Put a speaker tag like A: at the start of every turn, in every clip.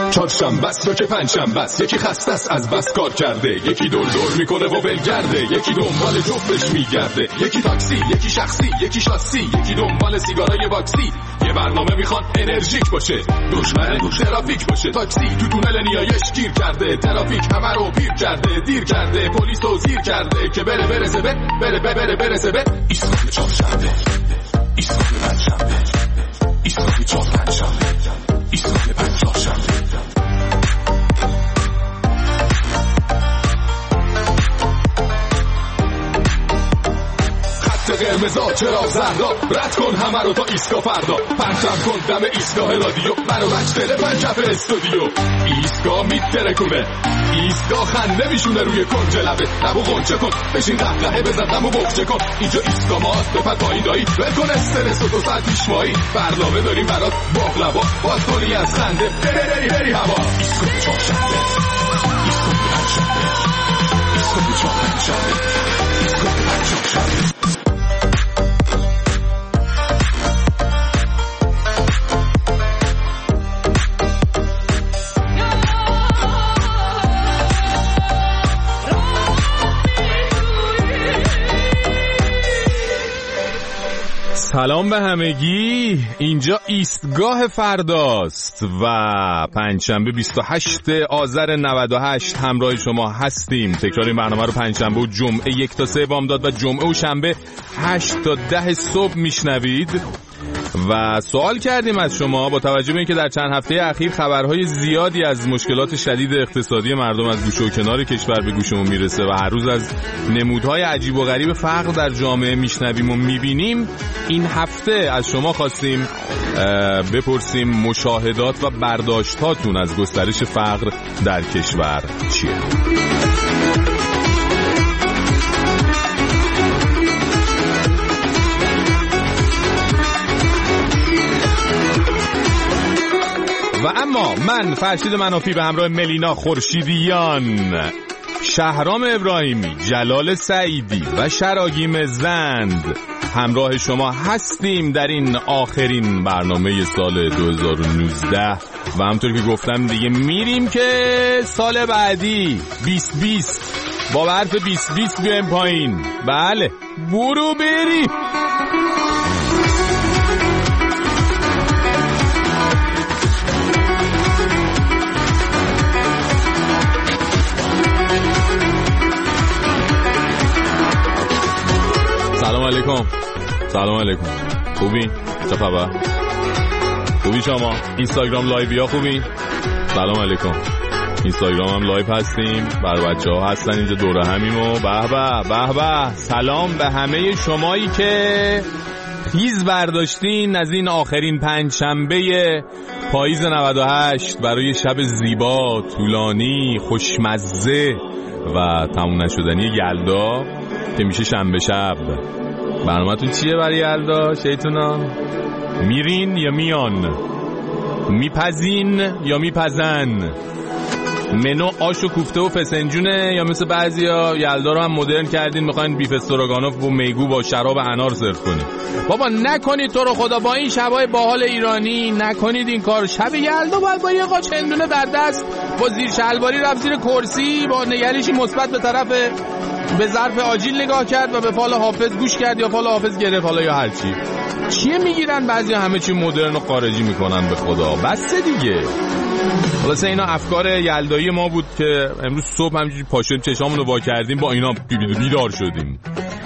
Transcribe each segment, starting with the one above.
A: چهارشنبه است یا که پنجشنبه است، یکی خسته است از بس کار کرده، یکی دور میکنه و ولگرده، یکی دنبال جفتش میگرده، یکی تاکسی، یکی شخصی، یکی شاسی، یکی دنبال سیگارای واکسی. یه برنامه میخوان انرژیک باشه، دشمن ترافیک باشه. تاکسی تو تونل نیایش گیر کرده، ترافیک همه رو پیر کرده، دیر کرده، پلیس رو زیر کرده که برسه به ایستگاه چهارشنبه، ایستگاه پنجشنبه، ایستگاه چهارشنبه، ایستگاه پنجشنبه. قرمزا چرا زردا، رد کن همه رو تا ایستگاه فردا، پرچم کن دم ایستگاه رادیو، منو مجتره پنجف استودیو. ایستگاه میترکونه، ایستگاه خنده میشونه روی کنج لبه، لبو غنچه کن، بشین قهقهه بزن دمو بغچه کن. اینجا ایستگاه ماست، بپر پایین دایی، بکن استرس و 2 ساعت پیش مایی. برنامه داریم برات باقلوا، باز کنی از خنده بری هوا. ایستگاه چهارشنبه، ایستگاه پنجشنبه، ایستگاه چهارشنبه، ایستگاه پنجشنبه.
B: سلام به همگی، اینجا ایستگاه فرداست و پنجشنبه 28 آذر 98 همراه شما هستیم. تکرار این برنامه رو پنجشنبه و جمعه 1 تا 3 بامداد و جمعه و شنبه 8 تا 10 صبح میشنوید. و سوال کردیم از شما با توجه به اینکه در چند هفته اخیر خبرهای زیادی از مشکلات شدید اقتصادی مردم از گوشه و کنار کشور به گوشمون میرسه و هر روز از نمودهای عجیب و غریب فقر در جامعه میشنویم و میبینیم، این هفته از شما خواستیم بپرسیم مشاهدات و برداشتاتون از گسترش فقر در کشور چیه؟ و اما من فرشید منافی به همراه ملینا خورشیدیان، شهرام ابراهیمی، جلال سعیدی و شراگیم زند همراه شما هستیم در این آخرین برنامه سال 2019 و همطور که گفتم دیگه میریم که سال بعدی 2020 با حرف 2020 بیایم پایین. بله برو بریم. سلام علیکم. خوبی؟ چه خبر؟ خوبی شما؟ اینستاگرام لایویا خوبی؟ سلام علیکم. اینستاگرام هم لایو هستیم، برای بچه‌ها هستن اینجا دوره همیم و به به. سلام به همه شمایی که خیز برداشتین از این آخرین پنجشنبه پاییز 98 برای شب زیبا، طولانی، خوشمزه و تموم نشدنی یلدا که میشه شنبه شب. برنامه‌تون چیه برای یلدا شیطونا؟ میرین یا میان؟ میپزین یا میپزن؟ منو آش و کوفته و فسنجونه یا مثل بعضیا یلدا رو هم مدرن کردین میخواین بیف استروگانوف و میگو با شراب انار سرو کنید؟ بابا نکنید تو رو خدا، با این شبای باحال ایرانی نکنید این کار. شب یلدا باید با یه قاچ هندونه در دست با زیر شلواری رفت زیر کرسی با نگریشی مثبت به طرف به ظرف آجیل نگاه کرد و به فال حافظ گوش کرد یا فال حافظ گرفت، حالا یا هر چی. چیه میگیرن بعضی همه چی مدرن و خارجی میکنن به خدا. بس دیگه. خلاصه اینا افکار یلدایی ما بود که امروز صبح همینجوری پاشدیم چشامونو وا کردیم با اینا بیدار شدیم.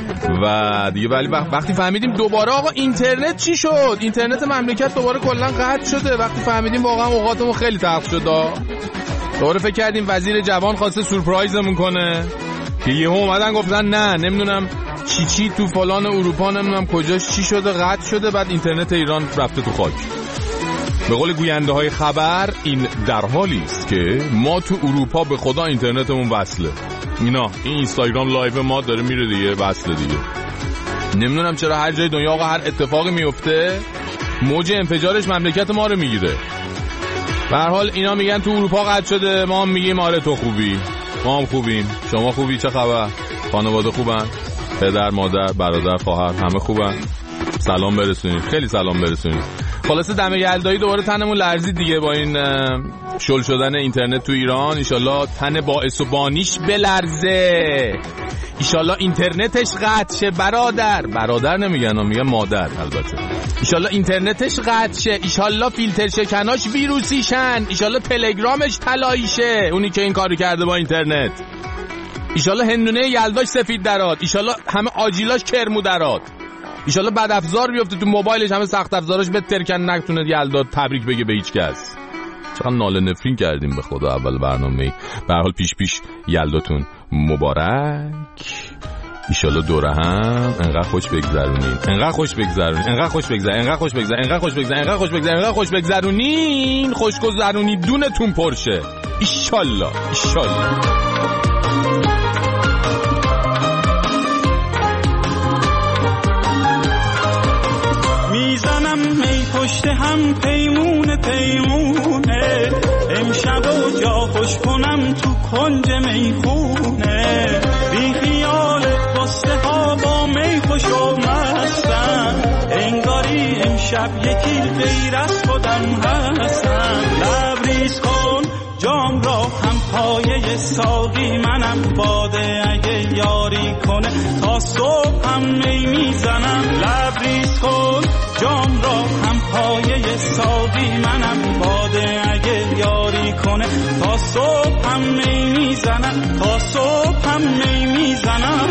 B: و دیگه ولی وقتی فهمیدیم دوباره آقا اینترنت چی شد، اینترنت مملکت دوباره کلا قطع شده، وقتی فهمیدیم واقعا اوقاتمون خیلی تلخ شد. دوباره فکر کردیم وزیر جوان خواسته سورپرایزمون کنه که یهو اومدن گفتن نه نمیدونم چی تو فلان اروپا نمیدونم کجاش چی شده قطع شده، بعد اینترنت ایران رفته تو خاک. به قول گوینده های خبر این در حالی است که ما تو اروپا به خدا اینترنتمون وصله. اینا این اینستاگرام لایو ما داره میره دیگه، وصله دیگه. نمیدونم چرا هر جای دنیا آقا هر اتفاقی میفته موج انفجارش مملکت ما رو میگیره. به هر حال اینا میگن تو اروپا قطع شده، ما هم میگیم آره تو خوبی، ما هم خوبیم، شما خوبی؟ چه خبر؟ خانواده خوبن؟ پدر، مادر، برادر، خواهر همه خوبن؟ سلام برسونید، خیلی سلام برسونید. خلاصه دم یلدایی دوباره تنمون لرزید دیگه با این شل شدن اینترنت تو ایران. ایشالله تن باعث و بانیش بلرزه، ایشالله اینترنتش قطع شه. برادر نمیگن، میگن مادر البته. ایشالله اینترنتش قطع شه، ایشالله فیلتر شکناش ویروسی شن، ایشالله تلگرامش طلایی شه اونی که این کارو کرده با اینترنت. ایشالله هندونه یلداش سفید درات، ایشالله همه آجیلاش کرمو درات، ایشالله بد افزار بیفته تو موبایلش، همه سخت افزاراش بترکن، نتونه یلدا تبریک بگه به هیچ کس. چقدر ناله نفرین کردیم به خدا اول برنامه. به هر حال پیش یلداتون مبارک. ایشالله دوره هم انقدر خوش بگذرونین، انقدر خوش بگذرونین، خوشگذرونی دونتون پرشه. ایشالله.
C: میزنم می پشت هم پیمونه امشب و جا خوش کنم تو کنج میخونه، بی خیال قصه ها با می خوش و مستم، انگاری امشب یکی غیر از خودم هستم. لبریز کن جام را هم پایه ساقی منم، باده اگه یاری کنه تا صبح هم می میزنم. لبریز کن جام را هم پایه ساقی منم، باده اگه یاری کنه تا صبح هم می میزنم، تا صبح هم می میزنم.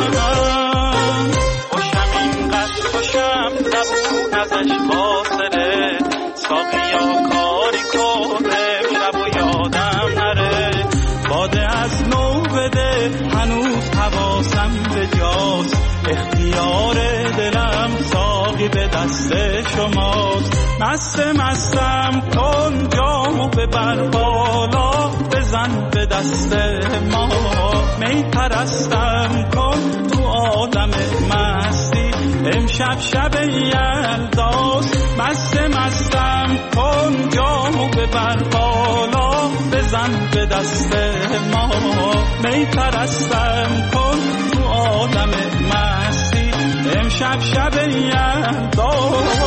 C: خوشم اینقدر خوشم نبود ازش فاصله، ساقیا کاری کنه شب و یادم نره، باده از نو بده هنوز حواسم به جاست، اختیار دلم ساقی به دست شماست. مستم کن جامو ببر بالا، بزن به دست ما، می پرستم کن تو عالم مستی، امشب شب یلداست. مستم کن جامو ببر بالا، بزن به دست ما، می پرستم کن تو عالم مستی، امشب شب یلداست.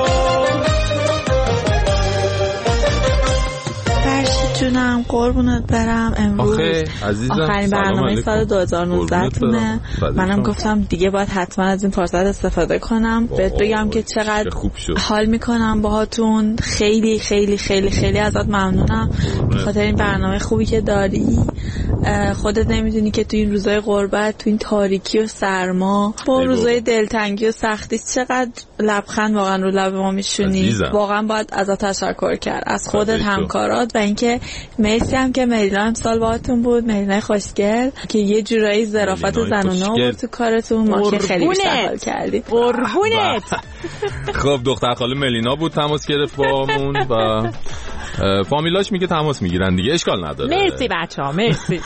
D: جونم قربونت برم، امروز آخرین برنامه سال 2019 تونه. منم گفتم دیگه باید حتما از این فرصت استفاده کنم بهت بگم که چقدر حال میکنم باهاتون. خیلی خیلی خیلی خیلی ازت ممنونم به خاطر این برنامه خوبی که داری. خودت نمیدونی که تو این روزای غربت، تو این تاریکی و سرما، با روزای دلتنگی و سختی چقدر لبخند واقعا رو لب ما میشونی. واقعا باید ازت تشکر کرد، از خودت، همکارات، و اینکه مرسی هم که ملینا امسال باهاتون بود، ملینا خوشگل که یه جورایی ظرافت زنونه بود تو کارتون، ما که خیلی بیشتر کردیم. قربونت.
B: خب دختر خاله ملینا بود تماس گرفت بامون و فامیلاش میگه تماس میگیرن دیگه، اشکال نداره.
E: مرسی بچه‌ها، مرسی.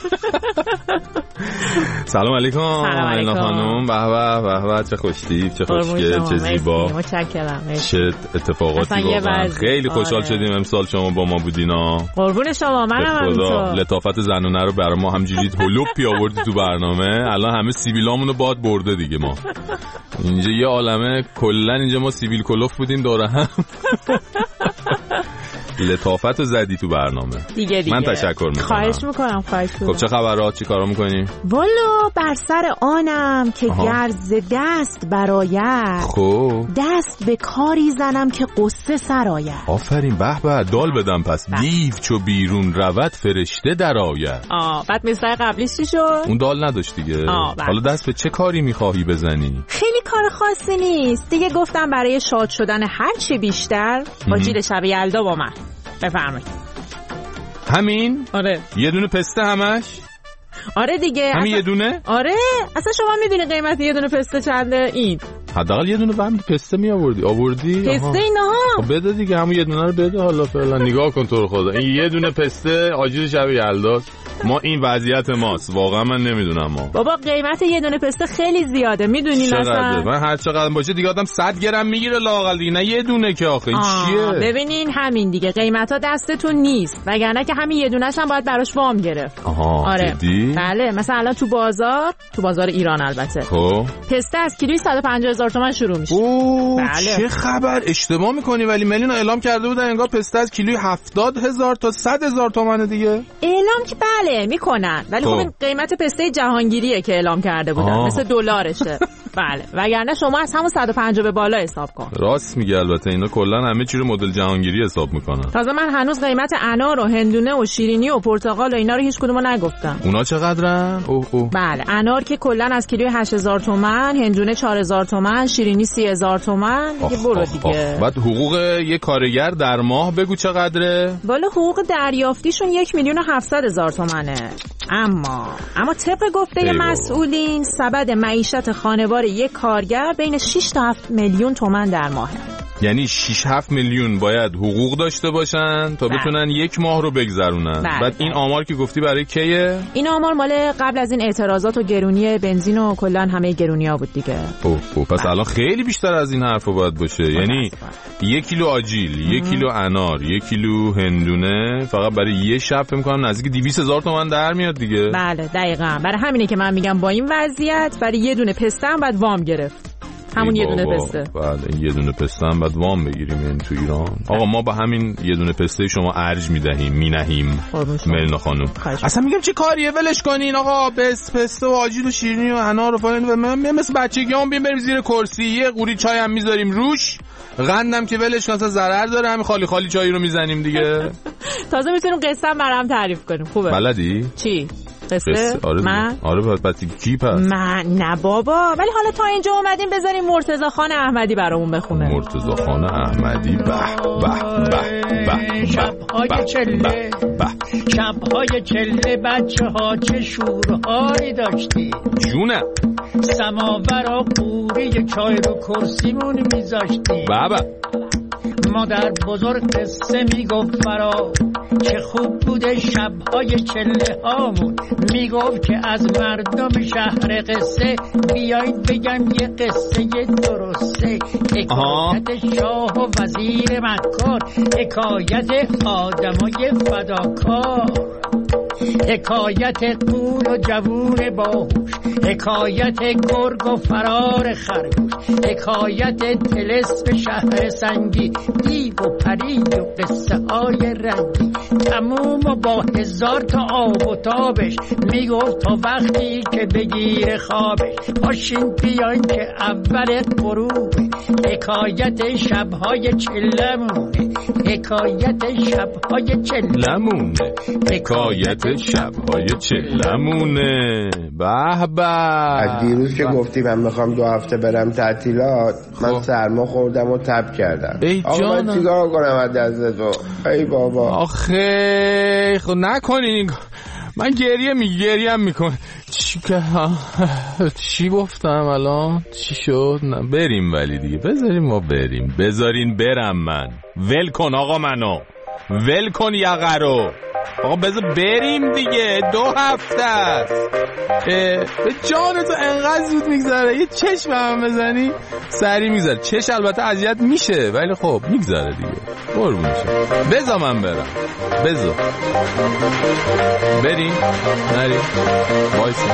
B: سلام علیکم ملینا خانم. به به چه خوشتیپ، چه خوشگل، چه زیبا.
E: متشکرم.
B: چه اتفاقاتی واقعا. خیلی خوشحال شدیم امسال شما با ما بودینا.
E: قربون شما. منم همینطور.
B: لطافت زنونه رو برای ما همجوری هلوپی آوردی تو برنامه. الان همه سیبیلامونو باد برده دیگه. ما اینجا یه عالمه کلا اینجا ما سیبیل کلوف بودیم دوره هم. لطافت رو زدی تو برنامه دیگه. من تشکر میکنم.
E: خواهش میکنم.
B: خب چه خبرات، چی کارا میکنی؟
E: والا بر سر آنم که گرز دست براید،
B: خب
E: دست به کاری زنم که قصه سراید.
B: آفرین، به به، دال بدم پس. دیو چو بیرون رود فرشته درآید.
E: بعد مثل قبلیش چی شد؟
B: اون دال نداشت دیگه. حالا دست به چه کاری میخواهی بزنی؟
E: خیلی کار خاصی نیست دیگه، گفتم برای شاد شدن هر چی بیشتر آجیل شب یلدا با من. بفرمایید.
B: همین؟
E: آره.
B: یه دونه پسته همش؟
E: آره دیگه.
B: همین یه دونه؟
E: آره. اصلا شما میدونی قیمت یه دونه پسته چنده؟ این
B: حداقل یه دونه برمی پسته می آوردی؟
E: پسته اینا ها.
B: خب بده دیگه، همون یه دونه رو بده. حالا فعلا نگاه کن تو رو خدا، این یه دونه پسته آجیل شب یلداست. ما این وضعیت ماست واقعا. من نمیدونم ما
E: بابا قیمت یه دونه پسته خیلی زیاده میدونی مثلا.
B: من هر چقدر باشه دیگه آدم 100 گرم میگیره لااقل دیگه، نه یه دونه که آخه این چیه؟
E: ببینین همین دیگه قیمتا دستتون نیست، وگرنه که همین یه دونه‌ش هم باید براش وام گرفت.
B: آره جدی؟
E: بله مثلا الان تو بازار ایران البته
B: خب
E: پسته از کیلویی 150,000 تومان شروع میشه.
B: بله. چه خبر؟ اشتباه میکنی ولی ملینا اعلام کرده بودن انگار پسته از کیلویی 70,000 تا 100,000 تومان دیگه.
E: اعلام که بله میکنن ولی خب این قیمت پسته جهانگیریه که اعلام کرده بودن مثل دلارشه. بله وگرنه شما از همون 150 به بالا حساب کن.
B: راست میگه البته اینا کلا همه چی رو مدل جهانگیری حساب میکنن.
E: تازه من هنوز قیمت انار و هندونه و شیرینی و پرتقال و اینا رو هیچ کدومو نگفتم.
B: اونا چقدرن؟
E: بله انار که کلا از کیلوی 8,000 تومان، هندونه 4,000 تومان، شیرینی 30,000 تومان. دیگه برو دیگه.
B: بعد حقوق یه کارگر در ماه بگو چقدره؟
E: والا حقوق دریافتیشون 1,700,000 تومانه. اما طبق گفته مسئولین سبد معیشت خانوار یک کارگر بین 6 تا 7 میلیون تومان در ماهه.
B: یعنی 6-7 میلیون باید حقوق داشته باشن تا بتونن یک ماه رو بگذرونن. بعد این آمار که گفتی برای کیه؟ این
E: آمار مال قبل از این اعتراضات و گرونی بنزین و کلا همه گرونی‌ها بود دیگه.
B: پس الان خیلی بیشتر از این حرفا باید باشه. یعنی 1 کیلو آجیل، 1 کیلو انار، 1 کیلو هندونه فقط برای یه شب فکر می‌کنم نزدیک 200,000 تومان در میاد دیگه.
E: بله دقیقاً. برای همینه که من میگم با این وضعیت برای یه دونه پسته هم باید وام گرفت. همون یه دونه پسته.
B: بله یه دونه پسته هم باید وام بگیریم این تو ایران. آقا ما با همین یه دونه پسته شما ارج میدهیم ملینا خانم. اصلا میگم چه کاریه ولش کنین آقا. پسته و آجیل و شیرینی و انار و فلان مثل بچگیام بریم زیر کرسی یه قوری چای هم میذاریم روش، قندم که ولش کن اصلا ضرر داره، همین خالی خالی چای رو میزنیم دیگه.
E: تازه میتونیم قصه هم برام تعریف کنیم. خوبه بلدی چی قصه؟
B: آره بعد کی پس؟
E: من نه بابا، ولی حالا تا اینجا اومدیم بذاریم مرتضی خان احمدی برامون بخونه.
B: مرتضی خان احمدی
F: شب‌های چله شب‌های چله بچه‌ها چه شورهایی داشتی
B: جونه.
F: سماور و قوری چای رو کرسیمون میذاشتی.
B: بابا
F: مادر بزرگ قصه میگفت فرا چه خوب بوده شب‌های چله هامون. میگفت که از مردم شهر قصه بیایید بگم یه قصه درسته. حکایت شاه و وزیر مکار، حکایت آدمای فداکار، حکایت قول و جوون باهوش، حکایت گرگ و فرار خرگوش، حکایت طلسم شهر سنگی، دیو و پری و قصه های رنگی، تموم و با 1000 تا آب و تابش. میگفت تا وقتی که بگیر خوابش پاشین بیاین که اول غروبه. حکایت شبهای چلمونه، حکایت شبهای چلمونه،
B: حکایت شبهای چلمونه. به به.
G: از دیروز که گفتی من میخوام 2 هفته برم تعطیلات من سرما خوردم و تب کردم. آقا من چیکار کنم از دست تو؟ ای بابا
B: آخه خب نکنین. من گریم میکنم. چی گفتم الان؟ چی شد؟ نه بریم ولی دیگه بذاریم ما بریم. بذارین برم من. ول کن آقا منو. ول کن یقه رو. آقا بذار بریم دیگه. 2 هفته است. به جان تو انقدر زود میگذره. یه چشم هم بزنی سری میگذره. چش البته اذیت میشه ولی خب میگذره دیگه. قربونشه. بذار من برم. بذار بریم. نریم وایسی.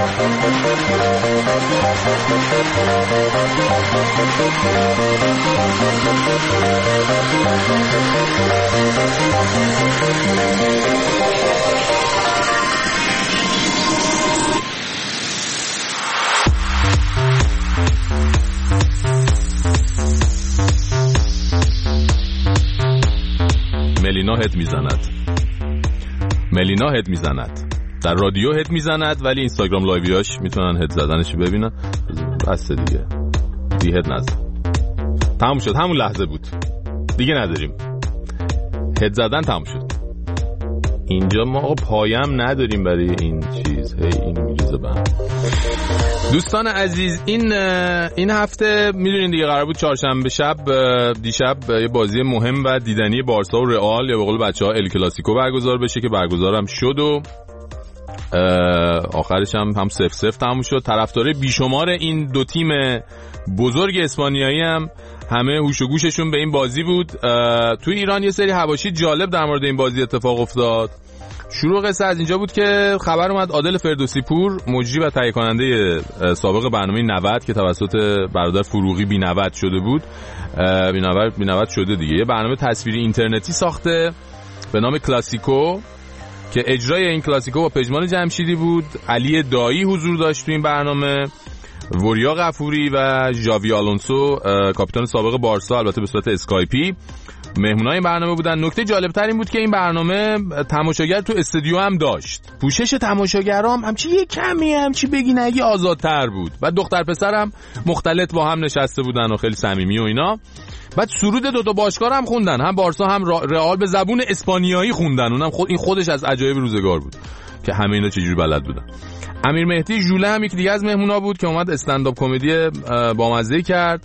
B: ملینا هد میزند در رادیو هد میزند ولی اینستاگرام لایویاش میتونن هد زدنش ببینن. بس دیگه هد نزد. تموم شد. همون لحظه بود دیگه نداریم. هد زدن تموم شد. اینجا ما پایم نداریم برای این چیز. هی این میریزه به هم. دوستان عزیز این هفته میدونین دیگه قرار بود چهارشنبه شب دیشب یه بازی مهم و دیدنی بارسا و رئال یا به قول بچه‌ها ال کلاسیکو برگزار بشه که برگزارم شد و آخرش هم 0-0 تموم شد. طرفدارای بیشمار این دو تیم بزرگ اسپانیایی هم همه هوش و گوششون به این بازی بود. توی ایران یه سری حواشی جالب در مورد این بازی اتفاق افتاد. شروع قصه از اینجا بود که خبر اومد عادل فردوسی پور، مجری و تهیه کننده سابق برنامه 90 که توسط برادر فروغی بی 90 شده بود، بی 90 شده دیگه، یه برنامه تصویری اینترنتی ساخته به نام کلاسیکو که اجرای این کلاسیکو با پژمان جمشیدی بود. علی دایی حضور داشت تو این برنامه، وریا غفوری و ژاوی آلونسو کاپیتان سابق بارسا، البته به صورت اسکایپی، مهمونای این برنامه بودن. نکته جالب تر این بود که این برنامه تماشاگر تو استودیو هم داشت. پوشش تماشاگرام همچی یه کمی همچی بگی نگی آزادتر بود. بعد دختر پسرم مختلط با هم نشسته بودن و خیلی صمیمی و اینا. بعد سرود دو باشگاه هم خوندن، هم بارسا هم رئال به زبون اسپانیایی خوندن. اونم این خودش از عجایب روزگار بود که همه اینا چجوری بلد بودن. امیر مهدی ژوله هم یک دیگه از مهمونا بود که اومد استندآپ کمدی بامزه کرد.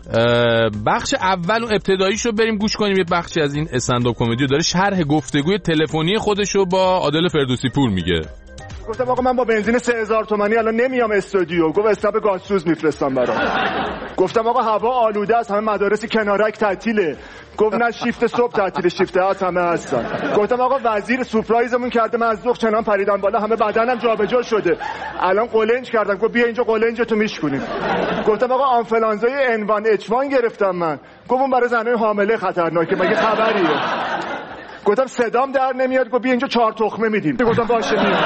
B: بخش اول و ابتداییشو بریم گوش کنیم. یه بخشی از این استندآپ کمدی داره شرح گفتگوی تلفنی خودشو با عادل فردوسی پور میگه.
H: گفتم آقا من با بنزین 3000 تومانی الان نمیام استودیو. گفت استاپ گازسوز میفرستم برام. گفتم آقا هوا آلوده است، همه مدارس کنارک تعطیله. گفت نه شیفت صبح تعطیله، شیفت ها همه هستن. گفتم آقا وزیر سورپرایزمون کرده، من از ذوق چنان پریدم بالا همه بدنم جابجا شده، الان قلنج کردم. گفت بیا اینجا قلنجتو میشکنیم. گفتم آقا آنفلانزای N1 H1 گرفتم من. گفت اون برای زنای حامله خطرناکه، مگه خبریه؟ گفتم صدام در نمیاد. گفت بیا اینجا 4 تخمه میدیم. گفتم باشه میام.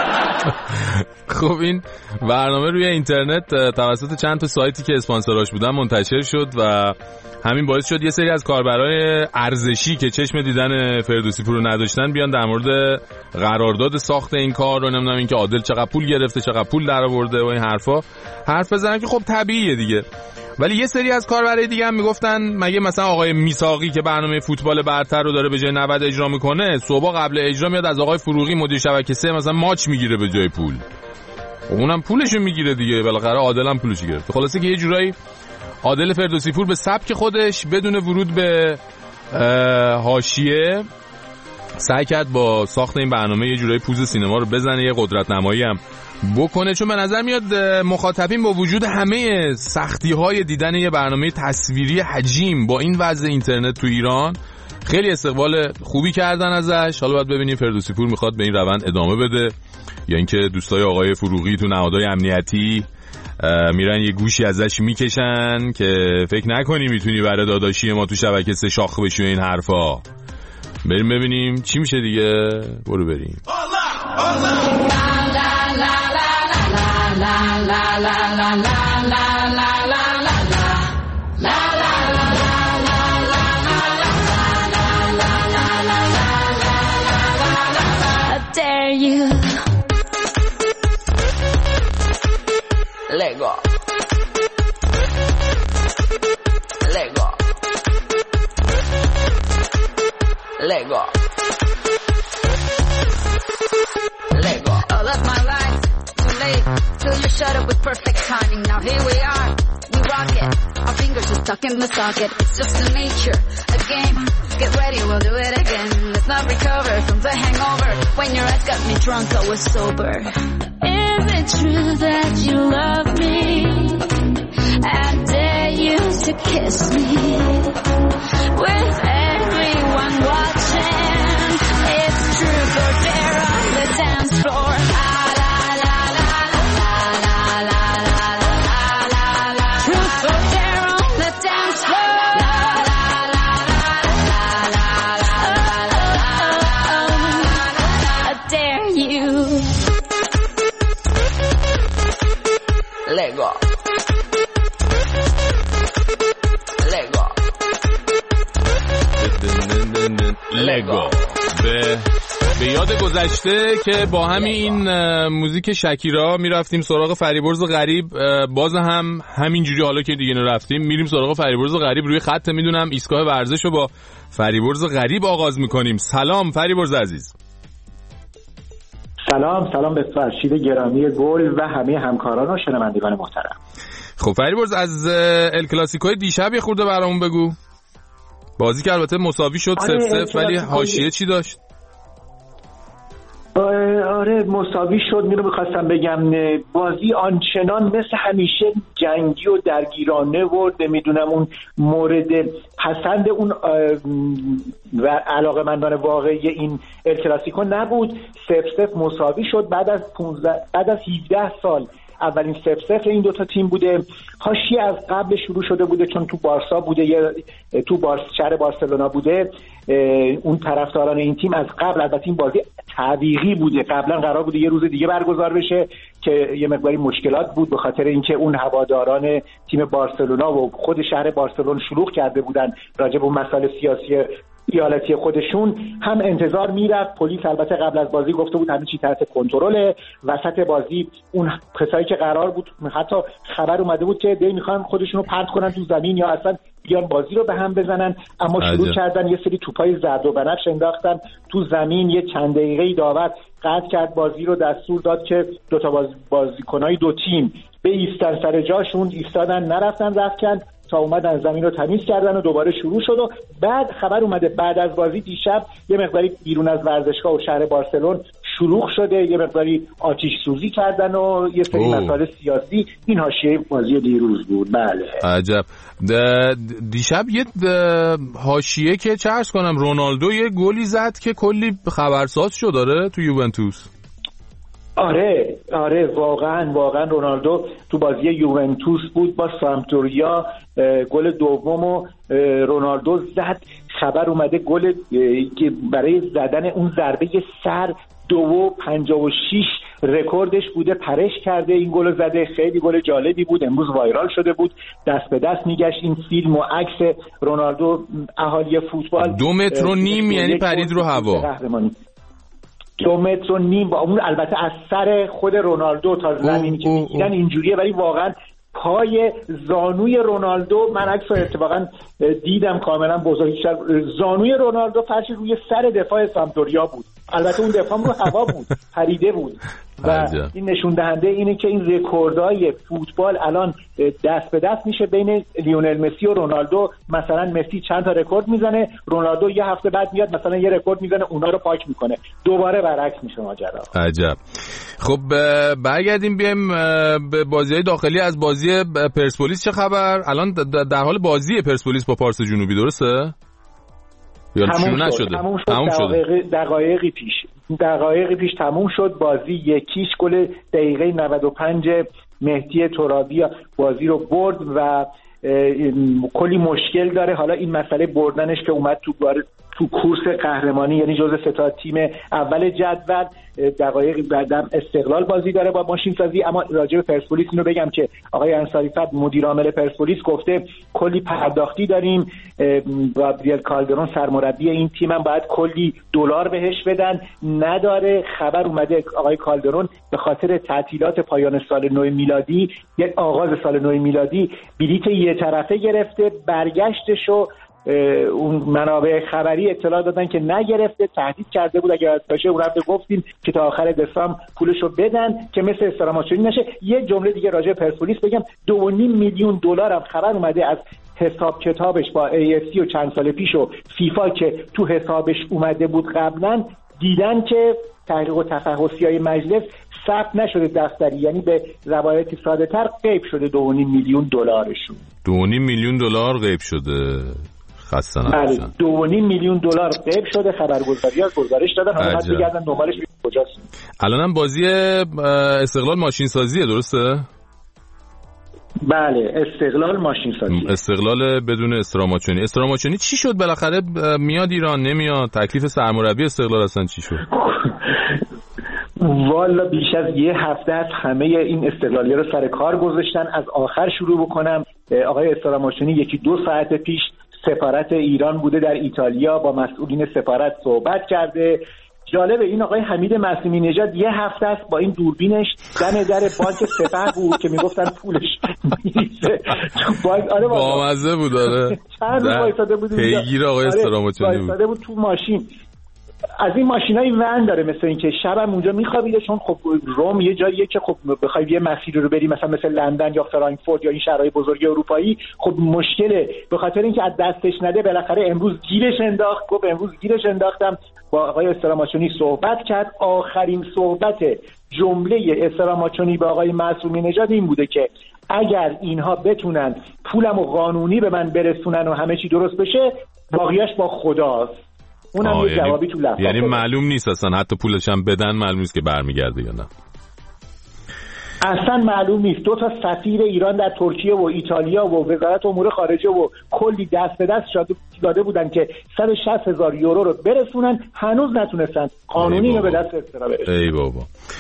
B: خب این برنامه روی اینترنت توسط چند تا سایتی که اسپانسراش بودن منتشر شد و همین باعث شد یه سری از کاربرای ارزشی که چشم دیدن فردوسی پور رو نداشتن بیان در مورد قرارداد ساخت این کار رو، نمیدونم اینکه عادل چقدر پول گرفته، چقدر پول درآورده و این حرف بزنن که خب طبیعیه دیگه. ولی یه سری از کاربرای دیگه هم میگفتن مگه مثلا آقای میساقی که برنامه فوتبال برتر رو داره به جای 90 اجرا میکنه، صبح قبل اجرا میاد از آقای فروغی مدیر شبکه 3 مثلا ماچ میگیره به جای پول، اونم پولشو میگیره دیگه، بالاخره عادل هم پولشو گرفته. خلاصه که یه جورایی عادل فردوسی پور به سبک خودش بدون ورود به حاشیه سعی کرد با ساخت این برنامه یه جورایی پوز سینما رو بزنه، یه قدرت نمایی هم بکنه، چون به نظر میاد مخاطبین با وجود همه سختی‌های دیدن یه برنامه تصویری حجیم با این وضع اینترنت تو ایران خیلی استقبال خوبی کردن ازش. حالا باید ببینیم فردوسی پور میخواد به این روند ادامه بده یا اینکه دوستای آقای فروغی تو نهادهای امنیتی میرن یه گوشی ازش میکشن که فکر نکنی میتونی برای داداشی ما تو شبکه 3 شاخ بشی و این حرفا. بریم ببینیم چی میشه دیگه. برو بریم.
I: Lego. All of my life, too late, till you shut up with perfect timing. Now here we are, we rock it. Our fingers are stuck in the socket. It's just the nature, a game. Get ready, we'll do it again. Let's not recover from the hangover. When your eyes got me drunk, I was sober. Is it true that you love me? I dare you to kiss me with everyone watching. It's truth or dare on the dance floor. La la la la la la la la la. Truth or dare on the dance floor. La la la la la la la. I dare you. Lego.
B: لگو. به یاد گذشته که با همین موزیک شکیرا میرفتیم سراغ فریبرز غریب، باز هم همینجوری حالا که دیگه نرفتیم میریم سراغ فریبرز غریب. روی خط میدونم ایستگاه ورزش رو با فریبرز غریب آغاز میکنیم. سلام فریبرز عزیز.
J: سلام به فرشید گرامی گل و همه همکاران و شنوندگان محترم.
B: خب فریبرز از ال کلاسیکوی دیشب یه خورده برامون بگو. بازی که البته مساوی شد 0-0 ولی حاشیه چی داشت؟
J: آره مساوی شد. میخواستم بگم بازی آنچنان مثل همیشه جنگی و درگیرانه و نمیدونم اون مورد پسند اون و علاقه‌مندان واقعی این الکلاسیکو نبود. 0-0 مساوی شد بعد از 17 سال اولین 0-0 این دوتا تیم بوده. حاشیه از قبل شروع شده بوده چون تو بارسا بوده، تو شهر بارسلونا بوده. اون طرفداران این تیم از قبل، البته این بازی تعویقی بوده، قبلا قرار بوده یه روز دیگه برگزار بشه که یه مقداری مشکلات بود به خاطر اینکه اون هواداران تیم بارسلونا و خود شهر بارسلون شلوغ کرده بودن راجع به اون مسائل سیاسی ایالتی خودشون. هم انتظار میرفت، پلیس البته قبل از بازی گفته بود همه چی تحت کنترل. وسط بازی اون کسایی که قرار بود، حتی خبر اومده بود که میخوان خودشون رو پرت کنن تو زمین یا اصلا بیان بازی رو به هم بزنن، اما شروع کردن یه سری توپای زرد و بنفش انداختن تو زمین. یه چند دقیقه‌ای داور قطع کرد بازی رو، دستور داد که دو تا بازیکنای دو تیم به ایستن سر جاشون، ایستادن نرفتن رفتن تا اومدن زمین رو تمیز کردن و دوباره شروع شد. و بعد خبر اومده بعد از بازی دیشب یه مقداری بیرون از ورزشگاه و شهر بارسلون شلوغ شده، یه مقداری آتش سوزی کردن و یه سری مسائل سیاسی. این حاشیه بازی دیروز بود. بله
B: عجب. دیشب یه حاشیه که چه عرض کنم، رونالدو یه گلی زد که کلی خبرساز شد داره تو یوونتوس.
J: آره واقعا رونالدو تو بازی یوونتوس بود با سامپدوریا، گل دومو رونالدو زد. خبر اومده گل که برای زدن اون ضربه سر 2.56 رکوردش بوده، پرش کرده این گل زده. خیلی گل جالبی بود، امروز وایرال شده بود، دست به دست میگشت این فیلم و عکس رونالدو. اهالی فوتبال
B: 2.5 متر یعنی پرید رو هوا.
J: 2.5 متر با اون البته از سر خود رونالدو تا زمینی که میگیرن اینجوریه، ولی واقعا پای زانوی رونالدو، من عکس رو اتفاقا دیدم کاملا بزرگتر، زانوی رونالدو فرش روی سر دفاع سامپدوریا بود. البته اون دفاع رو هوا بود، پریده بود. و این نشون دهنده اینه که این رکوردهای فوتبال الان دست به دست میشه بین لیونل مسی و رونالدو. مثلا مسی چند تا رکورد میزنه، رونالدو یه هفته بعد میاد مثلا یه رکورد میزنه، اونا رو پاک میکنه. دوباره برعکس میشه ماجرا.
B: عجب. خب برگردیم بیایم به بازی‌های داخلی. از بازی پرسپولیس چه خبر؟ الان در حال بازی پرسپولیس با پارس جنوبی، درسته؟ یا شروع نشده؟
J: تموم شد. دقایقی پیش تموم شد بازی. یکیش گل دقیقه 95 مهدی ترابی بازی رو برد و کلی مشکل داره. حالا این مسئله بردنش که اومد تو کورس قهرمانی، یعنی جزء 3 تیم اول جدول. دقایقی بعدم استقلال بازی داره با ماشین سازی. اما راجع به پرسپولیس اینو بگم که آقای انصاری فت مدیر عامل پرسپولیس گفته کلی پرداختی داریم. گابریل کالدرون سرمربی این تیم هم باید کلی دلار بهش بدن، نداره. خبر اومده آقای کالدرون به خاطر تعطیلات پایان سال نو میلادی، یعنی آغاز سال نو میلادی، بلیت یه طرفه گرفته. برگشتشو اون منابع خبری اطلاع دادن که نگرفته، تهدید کرده بود اگر باشه اون رفته گفتیم که تا آخر دسامبر پولشو بدن که مثل استراماچونی نشه. یه جمله دیگه راجع به پرسپولیس بگم، 2.5 میلیون دلار هم خبر اومده از حساب کتابش با AFC و چند سال پیش و فیفا که تو حسابش اومده بود قبلا، دیدن که تحقیق و تفحصی‌های مجلس ثبت نشده دفتری، یعنی به روایتی ساده تر غیب شده 2.5 میلیون دلارشون.
B: 2.5 میلیون دلار غیب شده. خسته نباشن.
J: 2.5 میلیون دلار غیب شده. خبرگزاری‌ها گزارش دادن، حالا بعد بگردن دنبالش کجاست.
B: الانم بازی استقلال ماشین سازیه، درسته؟
J: بله، استقلال ماشین سازی.
B: استقلال بدون استراماچونی. استراماچونی چی شد بالاخره؟ میاد ایران نمیاد؟ تکلیف سرمربی استقلال اصلا چی شد؟
J: والا بیش از یه هفته است همه این استقلالی‌ها رو سر کار گذاشتن. از آخر شروع بکنم، آقای استراماچونی 1-2 ساعت پیش سفارت ایران بوده در ایتالیا، با مسئولین سفارت صحبت کرده. جالبه این آقای حمید معصومی نژاد یه هفته است با این دوربینش دم در بانک سپه بود که میگفتن پولش میریزه.
B: آره با مزه بود. آره
J: چند روز وایساده بود
B: پیگیر آقای استراماچونی بود.
J: وایساده بود تو ماشین. از این ماشینای ون داره، مثل این که شبم اونجا میخوابیده، چون خب روم یه جاییه که خب بخوای یه مسیری رو بری مثل لندن یا فرانکفورت یا این شهرهای بزرگ اروپایی خب مشکله، به خاطر اینکه از دستش نده بالاخره امروز گیرش انداخت. گفت امروز گیرش انداختم. با آقای استراماچونی صحبت کرد. آخرین صحبت جمله استراماچونی به آقای معصومی نژاد این بوده که اگر اینها بتونن پولمو قانونی به من برسونن و همه چی درست بشه باقیش با خداست. اونم یه جوابی تو لفظ.
B: یعنی معلوم نیست اصلا حتی پولش هم بدن معلوم نیست که برمیگرده یا نه.
J: اصلا معلوم نیست. 2 تا سفیر ایران در ترکیه و ایتالیا و وزارت امور خارجه و کلی دست به دست داده بودن که 160,000 یورو رو برسونن، هنوز نتونستن قانونی رو به دست استرا برسونن.
B: ای بابا.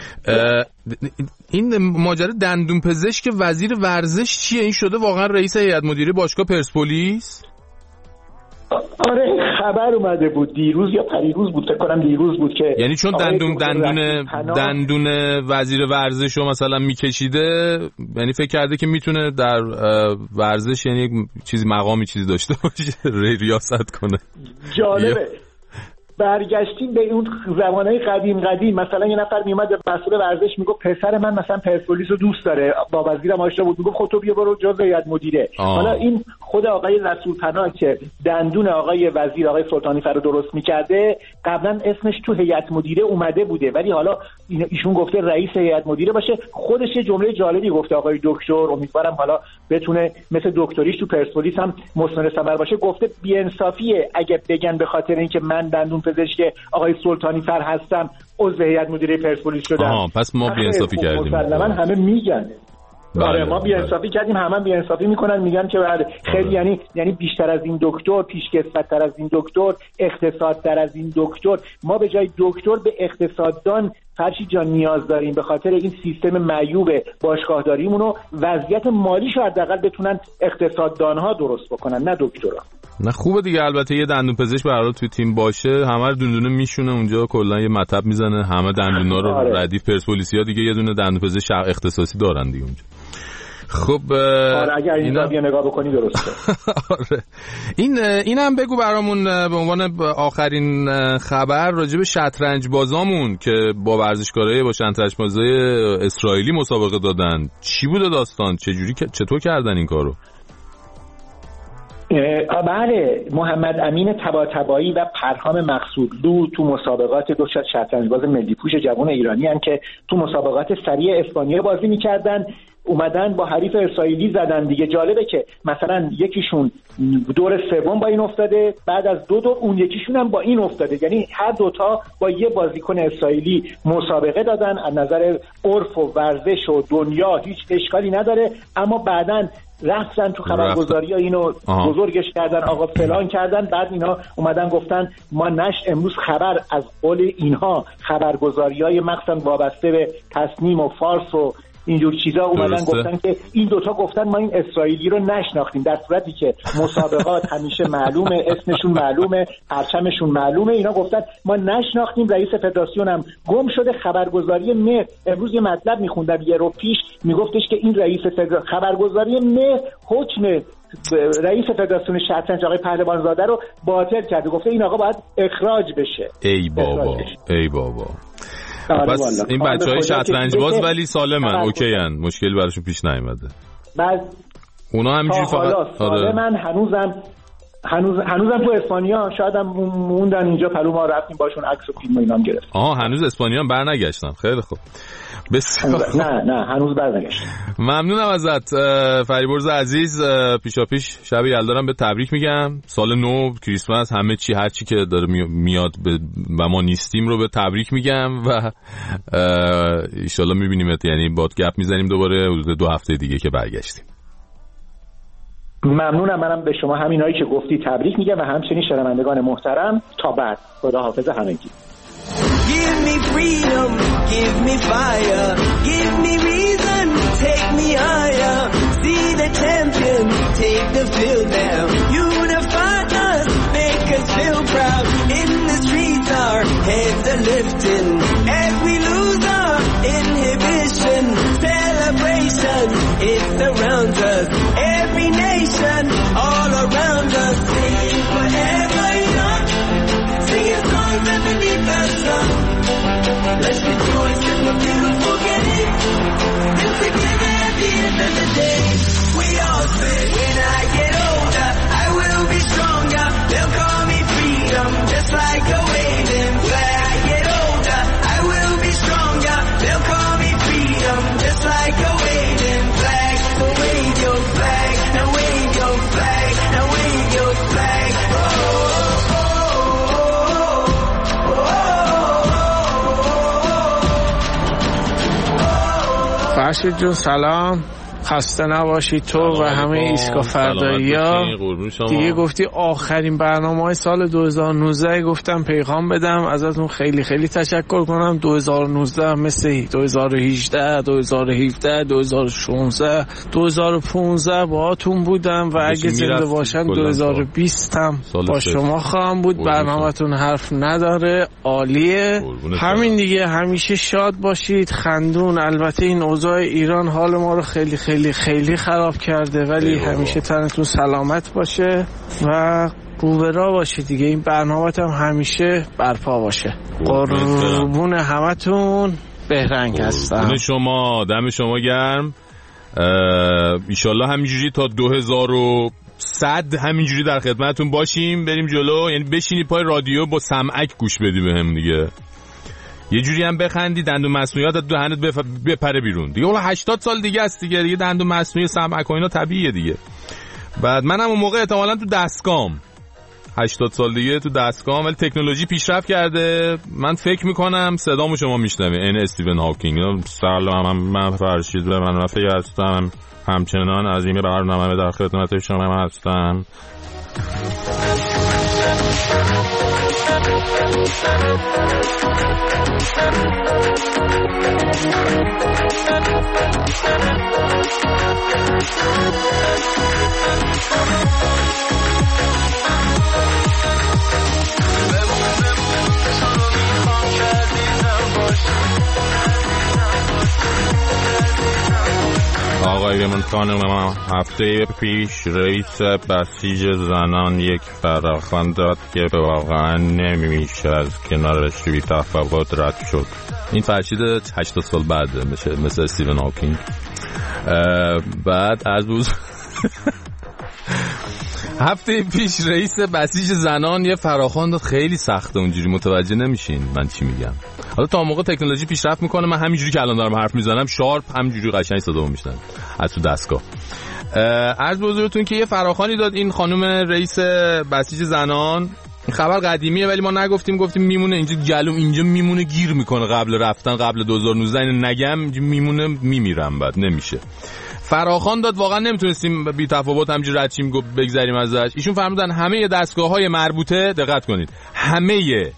B: این ماجرا دندون پزشک وزیر ورزش چیه؟ این شده واقعا رئیس هیئت مدیره باشگاه پرسپولیس؟
J: آره خبر اومده بود دیروز یا پریروز بود، فکر کنم دیروز بود که
B: یعنی چون دندون وزیر ورزش رو مثلا میکشیده، یعنی فکر کرده که میتونه در ورزش یعنی چیزی مقامی چیزی داشته باشه ریاست کنه.
J: جالبه. برگشتیم به اون زمانهای قدیم مثلا یه نفر میومد به مسئول ورزش میگفت پسر من مثلا پرسپولیس رو دوست داره، با وزیرم آشنا بود، میگفت خب تو بیا برو جزء هیئت مدیره. حالا این خود آقای رسولپناه که دندون آقای وزیر آقای سلطانی فر رو درست میکرده قبلا اسمش تو هیئت مدیره اومده بوده، ولی حالا ایشون گفته رئیس هیئت مدیره باشه. خودش یه جمله جالبی گفته آقای دکتر، امیدوارم حالا بتونه مثل دکتریش تو پرسپولیس هم مثمر ثمر باشه. گفته بی‌انصافیه اگه بگن به خاطر اینکه من دندون پزشک آقای سلطانی فر هستم عضو هیئت مدیره پرسپولیس شدم.
B: پس ما بی‌انصافی کردیم.
J: مسلماً همه میگن. آره ما بی‌انصافی کردیم، همه بی‌انصافی میکنن، میگن که خیلی یعنی بیشتر از این دکتر، پیشکسوت‌تر از این دکتر، اقتصادتر از این دکتر. ما به جای دکتر به اقتصاددان فرشی جان نیاز داریم، به خاطر این سیستم معیوب باشگاهداریمون و وضعیت مالیشو حداقل بتونن اقتصاددان‌ها درست بکنن نه دکترها.
B: نه خوبه دیگه. البته یه دندون پزشک به هر حال توی تیم باشه، همه رو دندونه میشونه اونجا، کلا یه مطب میزنه، همه دندونا رو ردیف پرسپولیسیا دیگه یه دونه دندون پزشک اختصاصی دارن دیگه اونجا. خب
J: اگر اینا بیا نگاه بکنی درسته.
B: آره. اینم بگو برامون به عنوان آخرین خبر راجع به شطرنج بازامون که با ورزشکارای با شطرنج بازای اسرائیلی مسابقه دادن. چی بوده داستان؟ چطور کردن این کارو؟
J: بله، محمد امین طباطبایی و پرهام مقصودلو تو مسابقات دو شطرنج باز ملی پوش جوان ایرانی ان که تو مسابقات سری اسپانیا بازی می‌کردن، اومدن با حریف اسرائیلی زدن دیگه. جالبه که مثلا یکیشون دور سوم با این افتاده، بعد از 2 دور اون یکیشون هم با این افتاده، یعنی هر دوتا با یه بازیکن اسرائیلی مسابقه دادن. از نظر عرف و ورزش و دنیا هیچ اشکالی نداره، اما بعدن رفتن تو خبرگزاری ها اینو بزرگش کردن، آقا فلان کردن. بعد اینا اومدن گفتن ما امروز خبر از قول اینها خبرگزاری های مخصوصا وابسته به تصنیم و فارس و اینجور چیزا اومدن گفتن که این دوتا گفتن ما این اسرائیلی رو نشناختیم، در صورتی که مسابقات همیشه معلومه، اسمشون معلومه، پرچمشون معلومه. اینا گفتن ما نشناختیم، رئیس فدراسیون هم گم شده. خبرگزاری مهر امروز یه مطلب میخوندم یه رو پیش، میگفتش که این رئیس خبرگزاری مهر حکم رئیس فدراسیون شطرنج آقای پهلوانزاده رو باطل کرده، گفته این آقا باید اخراج بشه.
B: ای بابا ای بابا. پس این بچهای شطرنج باز ولی سالمن، اوکی ان، مشکلی براشون پیش نیومده.
J: بعد
B: اونا همینجوری فقط
J: سالمن، هنوزم تو اسپانیا، شاید هم موندن اینجا، پلو ما رفتیم باشون عکس و فیلم و اینام گرفتیم.
B: هنوز اسپانیا هم برنگشتن. خیلی خوب. بسیار
J: نه هنوز برنگشتن.
B: ممنونم ازت فریبرز عزیز. پیشاپیش شب یلدارم به تبریک میگم، سال نو، کریسمس، همه چی هر چی که داره میاد و ما نیستیم رو به تبریک میگم و ان شاءالله میبینیمت، یعنی باد گپ میزنیم دوباره حدود 2 هفته دیگه که برگشتیم.
J: ممنونم. منم به شما همینایی که گفتی تبریک میگم و همچنین شنوندگان محترم. تا بعد، خدا حافظ همگی.
K: Give me freedom, give me fire, give me reason, take me higher. See the champion, take the field now. Unify us, make us feel proud. In the streets our heads are lifting as we lose our inhibition. Celebration, it surrounds us. Every nation, all around us. Sing forever young, singing songs that we
L: فرشید جون سلام، خسته نباشی تو و همه ایسکا فردایی‌ها. دیگه گفتی آخرین برنامه‌های سال 2019 گفتم پیغام بدم ازتون، خیلی خیلی تشکر کنم. 2019 مثل 2018 2017 2016 2015 باهاتون بودم و اگه زنده باشم 2020 هم با شما خواهم بود. برنامه‌تون حرف نداره، عالیه. همین دیگه، همیشه شاد باشید، خندون. البته این اوضاع ایران حال ما رو خیلی خیلی خیلی خراب کرده، ولی همیشه تنتون سلامت باشه و روبرا باشه دیگه. این برنامه‌ت هم همیشه برپا باشه. قربون همتون، بهرنگ هستم.
B: شما دم شما گرم. ایشالله همینجوری تا 2100 همینجوری در خدمتتون باشیم، بریم جلو. یعنی بشینید پای رادیو با سمعک گوش بدی بهم دیگه، یه جوری هم بخندی دندون مصنوعی تو دهنت بپره بیرون دیگه. والا 80 سال دیگه است دیگه دندون مصنوعی سمعک و اینا طبیعیه دیگه. بعد منم اون موقع احتمالاً تو دستگام 80 سال دیگه تو دستگام، ولی تکنولوژی پیشرفت کرده. من فکر میکنم صدامو شما میشنوید. این استیون هاکینگ. سلام، من فرشید من فکر هستم، همچنان از این برنامه در خدمت شما هستم. آقای من خانم، هفته پیش رئیس بسیج زنان یک فراخوان داد که واقعا نمیشه از کنارش بی تفاوت رد شد. این فرشید 80 سال بعد میشه مثل استیون هاکینگ. بعد از روز هفته پیش رئیس بسیج زنان یه فراخوان داد. خیلی سخته اونجوری متوجه نمیشین من چی میگم. حالا تا موقع تکنولوژی پیشرفت میکنه، من همینجوری که الان دارم حرف میزنم شارپ همینجوری قشنگ صدامو میشنم از تو دستگاه. عرض به حضورتون که یه فراخوانی داد این خانم رئیس بسیج زنان. این خبر قدیمیه ولی ما نگفتیم، گفتیم میمونه اینجا گلوم، اینجا میمونه گیر میکنه قبل رفتن، قبل 2019 اینو نگم میمونه میمیرم بعد نمیشه. فراخوان داد، واقعا نمیتونستیم بی تفاوت همینجوری رد شیم بگذریم ازش. ایشون فرمودن همه دستگاه‌های مربوطه، دقت کنید، همه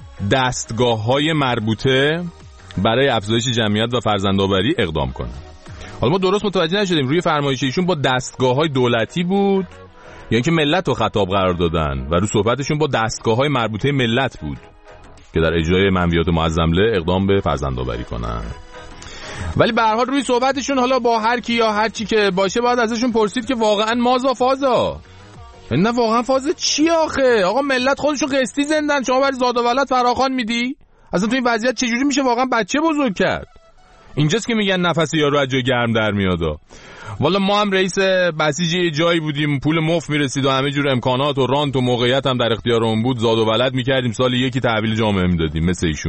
B: دستگاه‌های مربوطه برای افزایش جمعیت و فرزندآوری اقدام کنن. حالا ما درست متوجه نشدیم روی فرمایش ایشون با دستگاه‌های دولتی بود یا اینکه ملت رو خطاب قرار دادن و رو صحبتشون با دستگاه‌های مربوطه ملت بود که در اجرای منویات معظم‌له اقدام به فرزندآوری کنن. ولی به هر حال روی صحبتشون حالا با هر کی یا هر چی که باشه باید ازشون پرسید که واقعا مازا فازا، نه واقعا فاز چی آخه؟ آقا ملت خودشون قسطی زندن، شما برای زاد و ولد فراخوان میدی؟ اصلا تو این وضعیت چجوری میشه واقعا بچه بزرگ کرد؟ اینجاست که میگن نفس یارو از جای گرم در میاد. والا ما هم رئیس بسیج جایی بودیم، پول مفت میرسید و همه جور امکانات و رانت و موقعیت هم در اختیارمون بود، زاد و ولد میکردیم، سال یکی تحویل جامعه میدادیم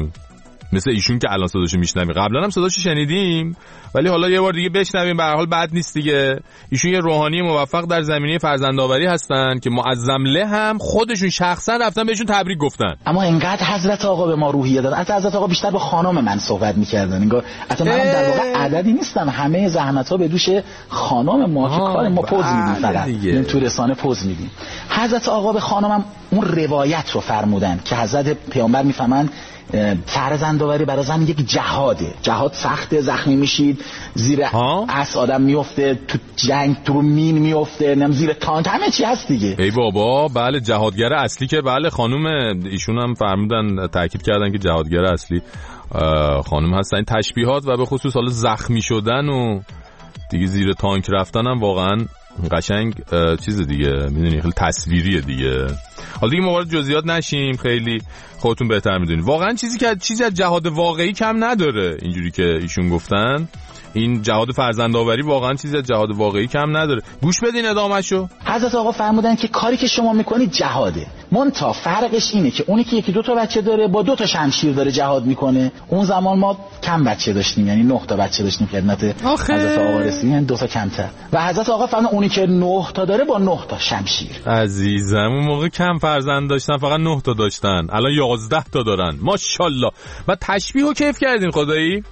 B: مثل ایشون که الان صداشو میشنویم. قبلا هم صداشو شنیدیم ولی حالا یه بار دیگه بشنویم، به هر حال بد نیست دیگه. ایشون یه روحانی موفق در زمینه فرزندآوری هستن که معظمله هم خودشون شخصا رفتن بهشون تبریک گفتن.
M: اما اینقدر حضرت آقا به ما روحیه دادن، حضرت آقا بیشتر با خانم من صحبت میکردن، انگار اصلا منم در واقع عددی نیستم، همه زحمت‌ها به دوش خانم ما که کار ما پوز میدیم، فقط این تو رسانه پوز میدیم. حضرت آقا به خانمم اون روایت رو فرمودن که حضرت پیامبر میفهمن فرزندآوری برای زن یک جهاده، جهاد سخته، زخمی میشید، زیر اس آدم میفته، تو جنگ تو مین میفته، نم زیر تانک، همه چی هست دیگه.
B: ای بابا بله، جهادگر اصلی که بله خانم ایشون هم فرمودن، تاکید کردن که جهادگر اصلی خانم هستن. این تشبیهات و به خصوص حالا زخمی شدن و دیگه زیر تانک رفتن هم واقعا قشنگ چیز دیگه، میدونی خیلی تصویریه دیگه. حالا دیگه موارد جزئیات نشیم، خیلی خودتون بهتر میدونید. واقعا چیزی از جهاد واقعی کم نداره، اینجوری که ایشون گفتن این جهاد فرزندآوری واقعا چیزی از جهاد واقعی کم نداره. گوش بدین ادامه‌شو.
M: حضرت آقا فرمودن که کاری که شما میکنید جهاده، منتها فرقش اینه که اونی که یکی دو تا بچه داره با 2 تا شمشیر داره جهاد میکنه. اون زمان ما کم بچه داشتیم، یعنی 9 تا بچه داشتیم خدمت حضرت آقا رسیدیم، یعنی 2 تا کمتر. و حضرت آقا فرمودن اونی که 9 تا داره با 9 تا شمشیر.
B: عزیزم اون موقع کم فرزند داشتن، فقط 9 تا داشتن، الان 11 تا دارن ماشاءالله. و تشبیهو کیف کردین خدایی.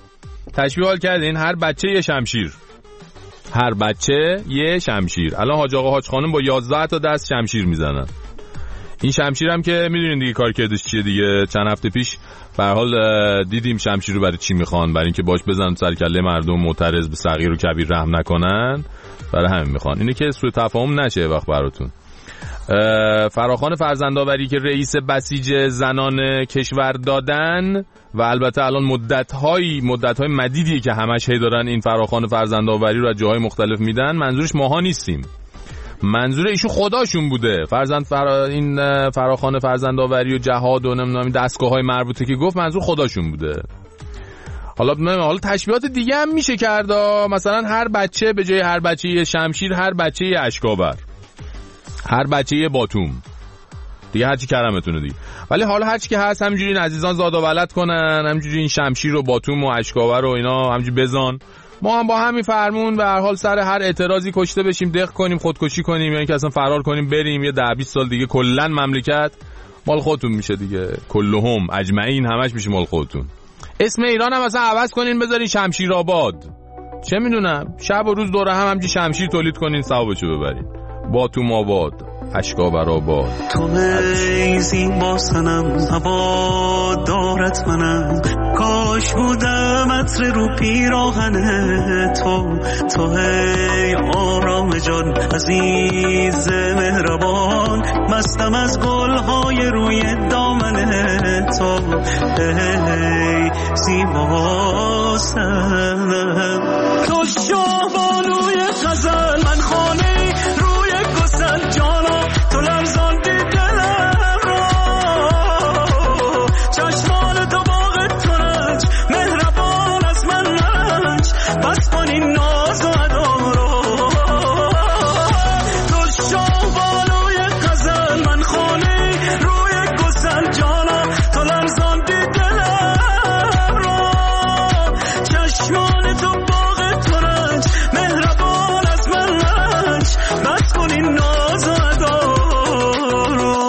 B: تشبیه حال کردین؟ هر بچه یه شمشیر، هر بچه یه شمشیر. الان حاج آقا حاج خانم با 11 تا دست شمشیر میزنن. این شمشیر هم که میدونین دیگه کار کردش چیه دیگه. چند هفته پیش به هر حال دیدیم شمشیر رو برای چی میخوان، برای اینکه باش بزنن سر کله مردم، معترض به صغیر و کبیر رحم نکنن، برای همین میخوان. اینه که سوء تفاهم نشه وقت براتون. فراخوان فرزندآوری که رئیس بسیج زنان کشور دادن و البته الان مدت‌های مدیدیه که همش هی دارن این فراخوان فرزندآوری رو از جاهای مختلف میدن. منظورش ماها نیستیم، منظور ایشون خداشون بوده. این فراخوان فرزندآوری و جهاد و نمیدونم دستگاه‌های مربوطه که گفت منظور خداشون بوده. حالا تشبیهات دیگه هم میشه کرد، مثلا هر بچه به جای هر بچه یه شمشیر، هر بچه یه اشکاور، هر بچه یه باتوم دیگه، هرچی کرمتونه دیگه. ولی حالا هرچی که هست همینجوری این عزیزان زاد و ولد کنن، همینجوری این شمشیر و باتوم و اشکاور و اینا همینجوری بزن. ما هم با همین فرمون به هر حال سر هر اعتراضی کشته بشیم، دق کنیم، خودکشی کنیم، یعنی که اصلا فرار کنیم بریم، یه 10-20 سال دیگه کلا مملکت مال خودتون میشه دیگه. کلهم اجمعین همش میشه مال خودتون. اسم ایران هم مثلا عوض کنین بذارین شمشیرآباد، چه میدونم، شب و روز دوره هم همینجوری شمشیر تولید کنین، ثوابشو ببرین. باتوم آباد، اشکاور آباد.
N: تو میزین با سنم هوا دارت منم، کاش بودم عطر رو پیراهن تو هی آرام جان عزیز مهربان، مستم از گلهای روی دامن تو، هی زیبا سنم تو شاهبانوی غزل، من خانه روی گسل جانا، تو لرزاندی دلم را، چشمان تو باغ تو رنج، مهربان از من رنج، بس کن این ناز و ادا را، تو شاهبانوی غزل، من خانه روی گسل جانا، تو لرزاندی دلم را، چشمان تو باغ تو رنج، مهربان از من رنج، بس کن این ناز و ادا را.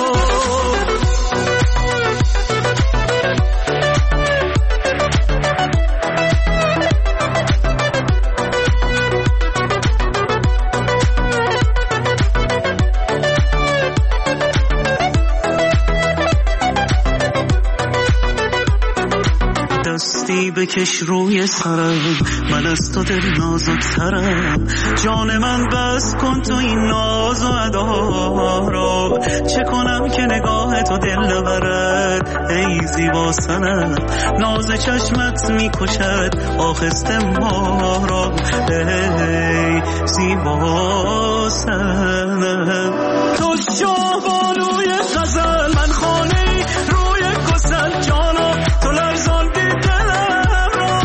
N: دستی بکش روی سرم، من از تو دل نازکترم، جان من بس کن تو این ناز و ادا را، چه کنم که نگاه تو دل نبرد ای زیبا سنم، ناز چشمت میکشد آخسته ما را، ای زیبا سنم تو شاهبانوی غزل، من خانه روی گسل جانا، تو لرزاندی دلم را،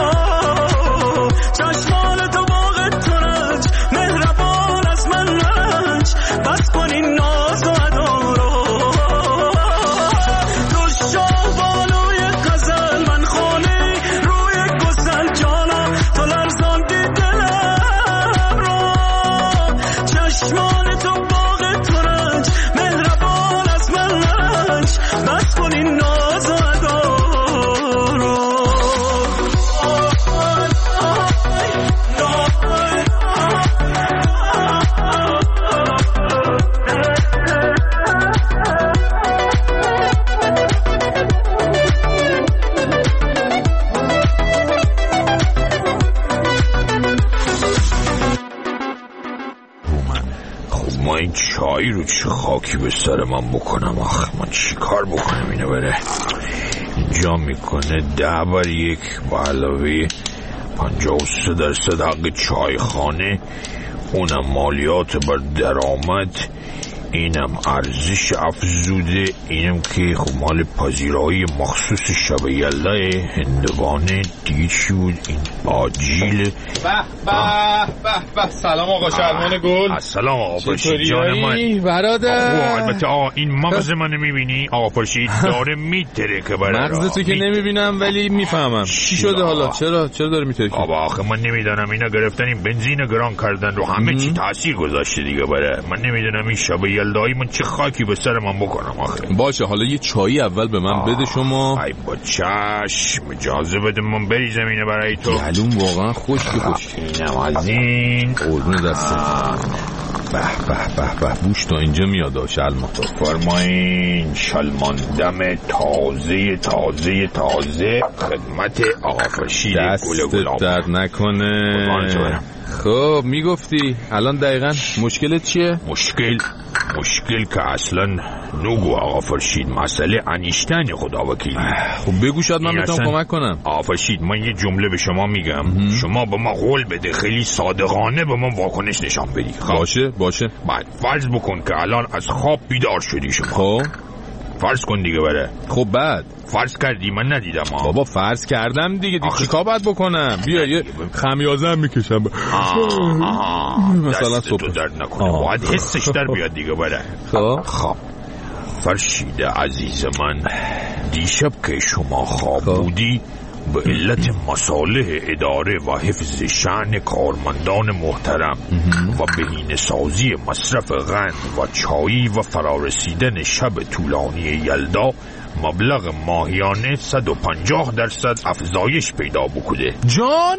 N: چشمان تو باغ تو رنج، مهربان از من رنج، بس کن این ناز و ادا را، تو شاهبانوی غزل، من خانه روی گسل جانا، تو لرزاندی دلم را، چشمان تو باغ تو رنج، مهربان از من رنج، بس کن این ناز و ادا را.
O: خب ما این چای رو چه خاکی به سر من بکنم آخه، من چی کار بکنم اینو بره اینجا میکنه 10/1 با علاوه 53% حق چای خانه، اونم مالیات بر درآمد، اینم ارزش افزوده، اینم که خب مال پذیرایی مخصوص شب یلده هندوانه، دیگه چی بود این آجیل،
B: به سلام آقا شلمان گل.
O: سلام آقا فرشید جان من
B: برادر.
O: البته این مغز منو میبینی آقا فرشید داره میتره که برادر.
B: مغزتو که نمیبینم ولی میفهمم چی شده حالا. چرا داره میتره؟
O: بابا آخه من نمیدونم اینا گرفتن این بنزین گران کردن رو همه چی تاثیر گذاشته دیگه برادر. من نمیدونم این شب یلدایی من چه خاکی به سر من بکنم آخه.
B: باشه حالا یه چایی اول به من بده شما.
O: ای با چشم اجازه بده من بریزم اینو برای تو.
B: گلوم واقعا خوشگه.
O: اینم از این
B: قربون دستت. به بوش تا اینجا میاد شلمان.
O: فرمایین شلمان دم تازه خدمت آقا فرشید
B: دستت درد نکنه. خب میگفتی الان دقیقا مشکلت چیه؟
O: مشکل که اصلا نگو آقا فرشید، مسئله انیشتن خدا وکیلی.
B: خب بگو شاید من بتونم کمک کنم.
O: آقا فرشید من یه جمله به شما میگم، شما به ما قول بده خیلی صادقانه به من واکنش نشان بدی.
B: باشه.
O: بعد فرض بکن که الان از خواب بیدار شدی شما.
B: خب
O: فرض کن دیگه بره.
B: خب بعد
O: فرض کردی من ندیدم
B: بابا فرض کردم دیگه چیکار باید بکنم؟ بیا یه خمیازه هم میکشم
O: مثلا صبح تو درد نکنه باید حسش در بیاد دیگه بره. خب فرشید عزیز من، دیشب که شما خواب بودی به علت مصالح اداره و حفظ شأن کارمندان محترم و بهینه‌سازی مصرف قند و چایی و فرارسیدن شب طولانی یلدا مبلغ ماهیانه 150% افزایش پیدا بکنه.
B: جان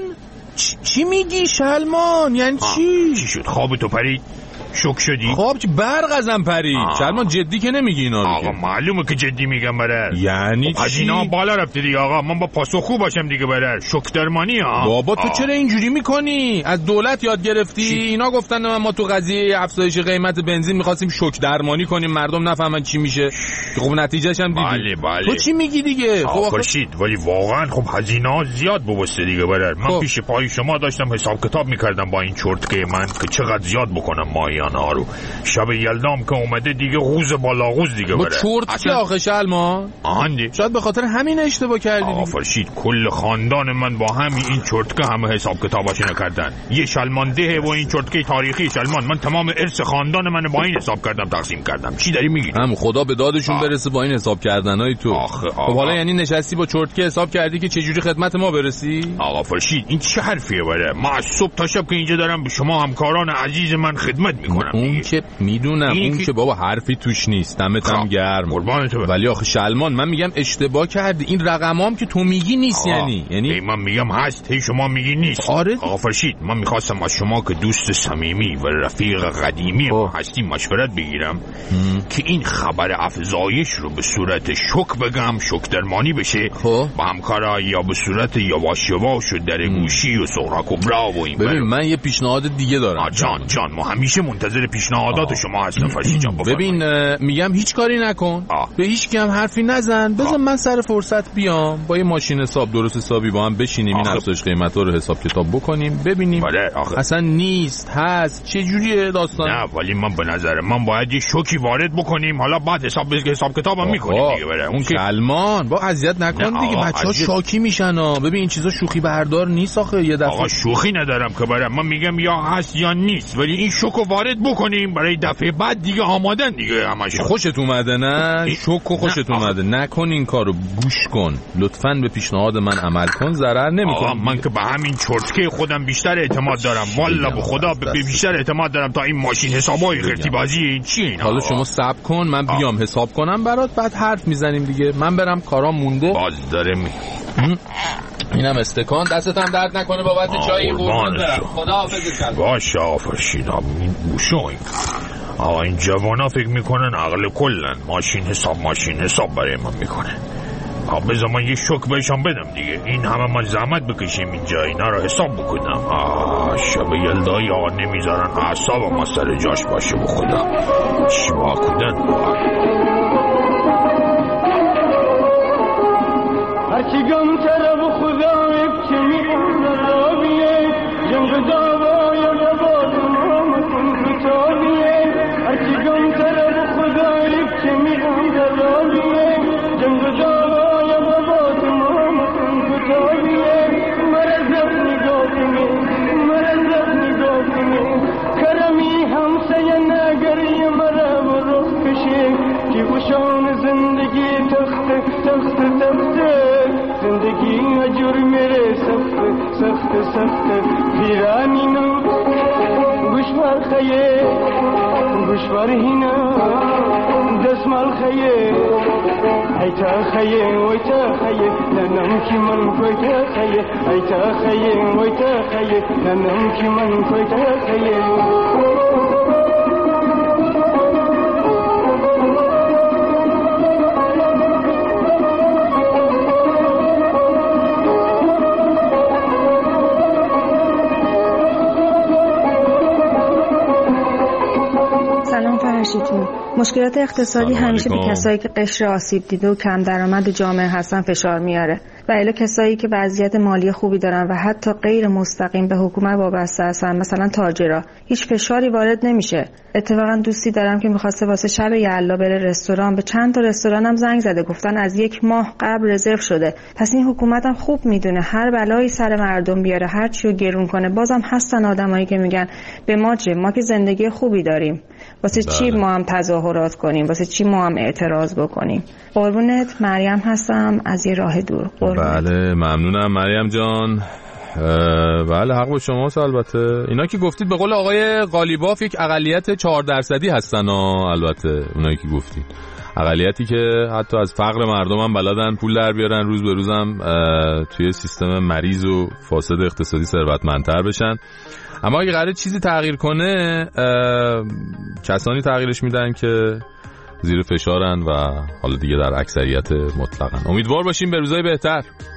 B: چی میگی شلمان؟ یعنی چی
O: شد؟ خوابتو پرید؟ شوک شدی؟
B: خواب چی برق ازم پرید. شلمان جدی که نمیگی اینا رو؟
O: آقا معلومه که جدی میگم برای.
B: یعنی
O: چی؟ هزینه‌ها بالا رفته دیگه آقا، من با پاسخگو باشم دیگه برای. شوک درمانی ها.
B: بابا تو چرا اینجوری میکنی؟ از دولت یاد گرفتی؟ اینا گفتن ما تو قضیه افزایش قیمت بنزین می‌خواستیم شوک درمانی کنیم مردم نفهمن چی میشه. خب نتیجهش هم دیدی.
O: بله.
B: تو چی میگی دیگه؟
O: خب فرشید ولی واقعا خب هزینه‌ها زیاد بوسته دیگه برای. من پیش پای شما داشتم حساب کتاب می‌کردم با این چرتکه من که چقدر زیاد بکنم ماهیانه ها رو. شب یلدام که اومده دیگه غوز بالا غوز دیگه بره.
B: چرت که آخه شلمان شاید به خاطر همین اشتباه کردی.
O: آقا فرشید کل خاندان من با همین این چرتکه همه حساب کتاباشو نکردن. یه شلمان ده و این چرتکه تاریخی شلمان، من تمام ارث خاندان من با این حساب کردم تقسیم کردم. چی داری میگی؟
B: هم خدا به دادشون برسه با این حساب کردنای تو. خب حالا یعنی نشستی با چرتکه حساب کردی که چه جوری خدمت ما برسی؟
O: آقا فرشید این چه حرفیه بره؟ ما از صبح تا شب که اینجا دارم به شما همکاران عزیز من خدمت میکنم.
B: اون که میدونم اون که بابا حرفی توش نیست، دمتم گرم. ولی آخه شلمان من میگم اشتباه کردی. این رقمام که تو میگی نیست. یعنی
O: من میگم هست، هی شما میگی نیست.
B: آره
O: آقا فرشید من میخواستم از شما که دوست صمیمی و رفیق قدیمی ما هستی مشورت بگیرم که این خبر افزایش رو به صورت شوک بگم، شوک درمانی بشه با همکارا، یا به صورت یواش یواش و در گوشی و سغرا کبرا و این.
B: ببین من یه پیشنهاد دیگه دارم.
O: جان ما همیشه منتظر پیشنهادات شما هستم فرشید جان.
B: ببین میگم هیچ کاری نکن، به هیچ کی هم حرفی نزن، بذار من سر فرصت بیام با یه ماشین حساب درست حسابی با هم بشینیم این افزایش قیمتا رو حساب کتاب بکنیم ببینیم اصلا نیست هست چه جوریه داستان.
O: نه ولی من به نظر من باید یه شوکی وارد بکنیم، حالا بعد حساب کتابم میکنیم دیگه. بره اون که
B: سلمان با اذیت نکن دیگه، بچه‌ها شاکی میشن ببین این چیزا شوخی بردار نیست آخه. یه دفعه
O: آقا شوخی ندارم که برام، من میگم یا هست یا نیست، ولی این شوکو وارد بکنیم برای دفعه بعد دیگه آمادن دیگه همش.
B: خوشت اومده نه؟ شوکو خوشت اومده؟ نکن این کارو، گوش کن لطفاً، به پیشنهاد من عمل کن، ضرر نمیکنه.
O: من که به همین چرتکه خودم بیشتر اعتماد دارم، والله به خدا به بیشتر اعتماد دارم تا این ماشین حسابای خرتی بازی این چی اینا.
B: حالا شما صبر کن من بیام حساب کنم برات، بعد حرف میزنیم دیگه. من برم کارام مونده.
O: باز داره
B: اینم استکان، دستت هم درد نکنه بابت چای. قربونت برم، خداحافظ.
O: باشه فرشید این بوشوین. آقا این جوانا فکر میکنن عقل کلن، ماشین حساب برای من میکنه. بذار من یه شوک بهشان بدم دیگه. این همه ما زحمت بکشیم اینجا اینا رو حساب بکنم. شب یلدایی آقا نمیذارن اعصاب ما سر جاش باشه. به خدا شما کودن
P: هرچی گم طرف خدا که میکنه رابیه جنگ دعوای نباد مامتون کتابیه. هرچی گم طرف خدا که میکنه رابیه جنگ دعوای نباد مامتون کتابیه. مرزت نگاه کنه مرزت سخته زندگی اجور میره سخته سخته سخته پیرانینو گوشوار خیه گوشوار هینا دسمال خیه ایتا خیه ویتا خیه ننم کی من کویتا خیه ایتا خیه ویتا خیه ننم کی من کویتا خیه
Q: مشکلات اقتصادی همیشه به کسایی که قشر آسیب دیده و کم درآمد جامعه هستن فشار میاره و الی کسایی که وضعیت مالی خوبی دارن و حتی غیر مستقیم به حکومت وابسته هستن مثلا تاجرا هیچ فشاری وارد نمیشه. اتفاقا دوستی دارم که می‌خواسته واسه شب یلدا بره رستوران، به چند تا رستوران هم زنگ زده گفتن از 1 ماه قبل رزرو شده. پس این حکومت هم خوب میدونه هر بلایی سر مردم بیاره، هر چی رو گرون کنه. بازم هستن آدمایی که میگن به ما چه، ما که زندگی خوبی داریم، واسه چی ما هم تظاهرات کنیم، واسه چی ما هم اعتراض بکنیم. قربونت، مریم هستم از یه راه دور.
B: بله ممنونم مریم جان. بله حق با شماست. البته اینا که گفتید به قول آقای قالیباف یک اقلیت 4% هستن البته اونایی که گفتید، اقلیتی که حتی از فقر مردم هم بلدن پول در بیارن، روز به روزم توی سیستم مریض و فاسد اقتصادی ثروتمندتر بشن. اما اگه قراره چیزی تغییر کنه کسانی تغییرش میدن که زیر فشارن و حالا دیگه در اکثریت مطلقاً. امیدوار باشیم به روزای بهتر.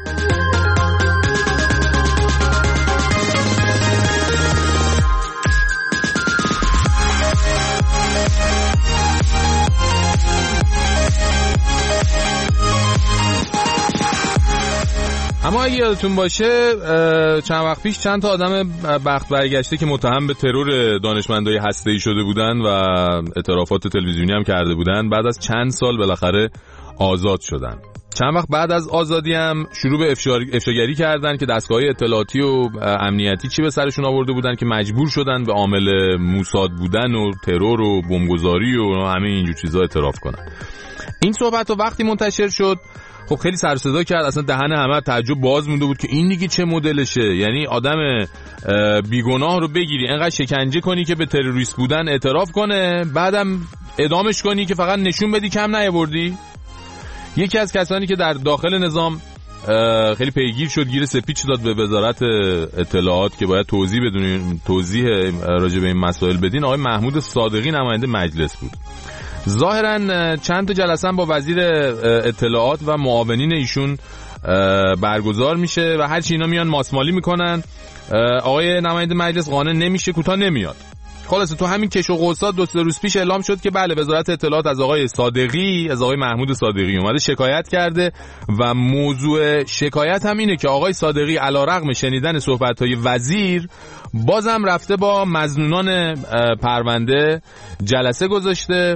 B: اما اگه یادتون باشه چند وقت پیش چند تا آدم بخت برگشته که متهم به ترور دانشمندای هسته‌ای شده بودن و اعترافات تلویزیونی هم کرده بودن بعد از چند سال بالاخره آزاد شدن. چند وقت بعد از آزادی هم شروع به افشاگری کردن که دستگاه‌های اطلاعاتی و امنیتی چی به سرشون آورده بودن که مجبور شدن به عامل موساد بودن و ترور و بمبگذاری و همه اینجور چیزا اعتراف کنن. این صحبت وقتی منتشر شد خب خیلی سر و صدا کرد، اصلا دهن همه تعجب باز مونده بود که این دیگه چه مدلشه. یعنی آدم بیگناه رو بگیری انقدر شکنجه کنی که به تروریست بودن اعتراف کنه، بعدم اعدامش کنی که فقط نشون بدی کم نیاوردی. یکی از کسانی که در داخل نظام خیلی پیگیر شد، گیر سپیچ داد به وزارت اطلاعات که باید توضیح راجع به این مسائل بدین، آقای محمود صادقی نماینده مجلس بود. ظاهراً چند تا جلسه با وزیر اطلاعات و معاونین ایشون برگزار میشه و هر چی اینا میان ماسمالی میکنن، آقای نماینده مجلس قانع نمیشه، کوتاه نمیاد. خلاصه تو همین کش و قوسات 2-3 روز پیش اعلام شد که بله وزارت اطلاعات از آقای محمود صادقی اومده شکایت کرده و موضوع شکایت هم اینه که آقای صادقی علیرغم شنیدن صحبت‌های وزیر بازم رفته با مظنونان پرونده جلسه گذاشته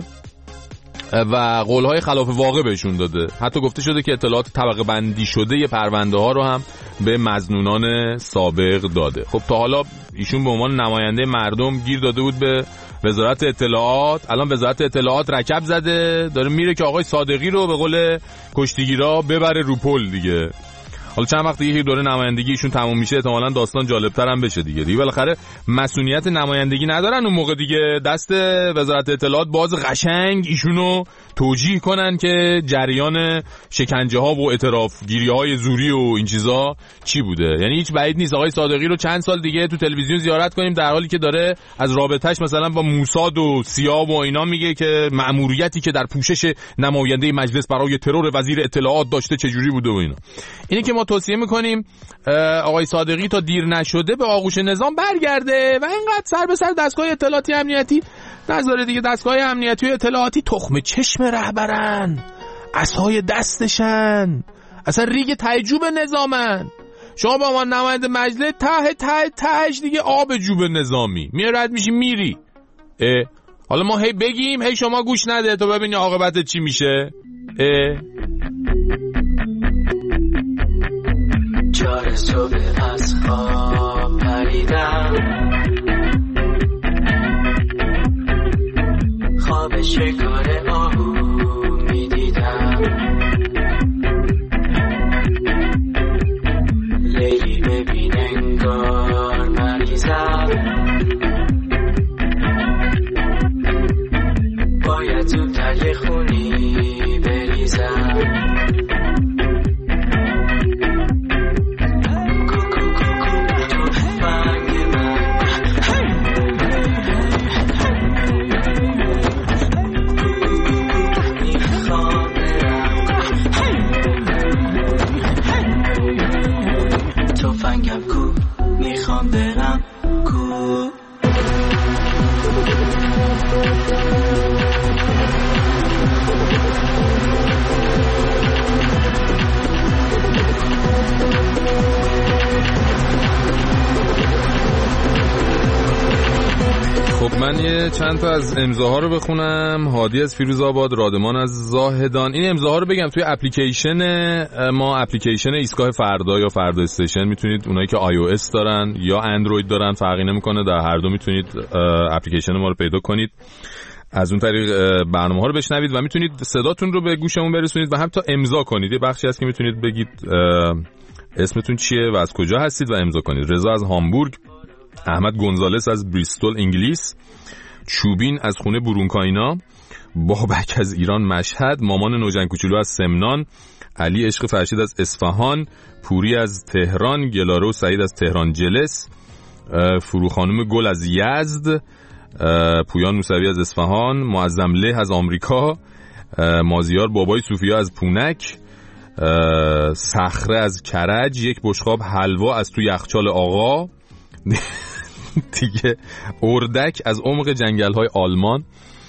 B: و قولهای خلاف واقع بهشون داده. حتی گفته شده که اطلاعات طبقه بندی شده پرونده ها رو هم به مظنونان سابق داده. خب تا حالا ایشون به عنوان نماینده مردم گیر داده بود به وزارت اطلاعات، الان وزارت اطلاعات رکب زده داره میره که آقای صادقی رو به قول کشتیگیرا ببره رو پل دیگه. حالا چند وقت دیگه دوره نمایندگیشون تموم میشه احتمالاً داستان جالب‌تر هم بشه دیگه بالاخره مسئولیت نمایندگی ندارن اون موقع دیگه، دست وزارت اطلاعات باز قشنگ ایشونو توجیه کنن که جریان شکنجه ها و اعتراف گیری های زوری و این چیزا چی بوده. یعنی هیچ بعید نیست آقای صادقی رو چند سال دیگه تو تلویزیون زیارت کنیم در حالی که داره از رابطهش مثلا با موساد و سیاب و اینا میگه که مأموریتی که در پوشش نماینده مجلس برای ترور وزیر اطلاعات داشته چجوری بوده و اینا. اینی که ما توصیه میکنیم آقای صادقی تا دیر نشده به آغوش نظام برگرده و اینقدر سر به سر دستگاه اطلاعاتی امنیتی نذاره دیگه. دستگاه امنیتی و اطلاعاتی تخم چشم رهبرن، عصای دستشن، اصلا ریگ تعجب نظامن. شما با ما نماینده مجلس تهش دیگه آب جوب نظامی میرد میشی میری. حالا ما هی بگیم هی شما گوش نده تو ببینی عاقبت چی میشه.
K: چار صبح از خواب پریدم، خواب شکار آهو میدیدم، بخونی بریزم تفنگم کو میخوام برم کو
B: خب من یه چند تا از امضاها رو بخونم. هادی از فیروزآباد، رادمان از زاهدان. این امضاها رو بگم توی اپلیکیشن ما، اپلیکیشن ایستگاه فردا یا فردا استیشن، میتونید اونایی که iOS دارن یا اندروید دارن فرقی نمیکنه، در هر دو میتونید اپلیکیشن ما رو پیدا کنید، از اون طریق برنامه‌ها رو بشنوید و میتونید صداتون رو به گوشمون برسونید و حتی امضا کنید. یه بخشی هست که میتونید بگید اسمتون چیه و از کجا هستید و امضا کنید. رضا از هامبورگ، احمد گونزالس از بریستول انگلیس، چوبین از خونه برونکاینا، بابک از ایران مشهد، مامان نوجن کوچولو از سمنان، علی عشق فرشید از اصفهان، پوری از تهران، گلاره و سعید از تهران جلس، فروخانم گل از یزد، پویان موسوی از اصفهان، معظم له از آمریکا، مازیار بابای صوفیا از پونک، صخره از کرج، یک بشقاب حلوا از تو یخچال آقا دیگه، اردک از عمق جنگل‌های آلمان.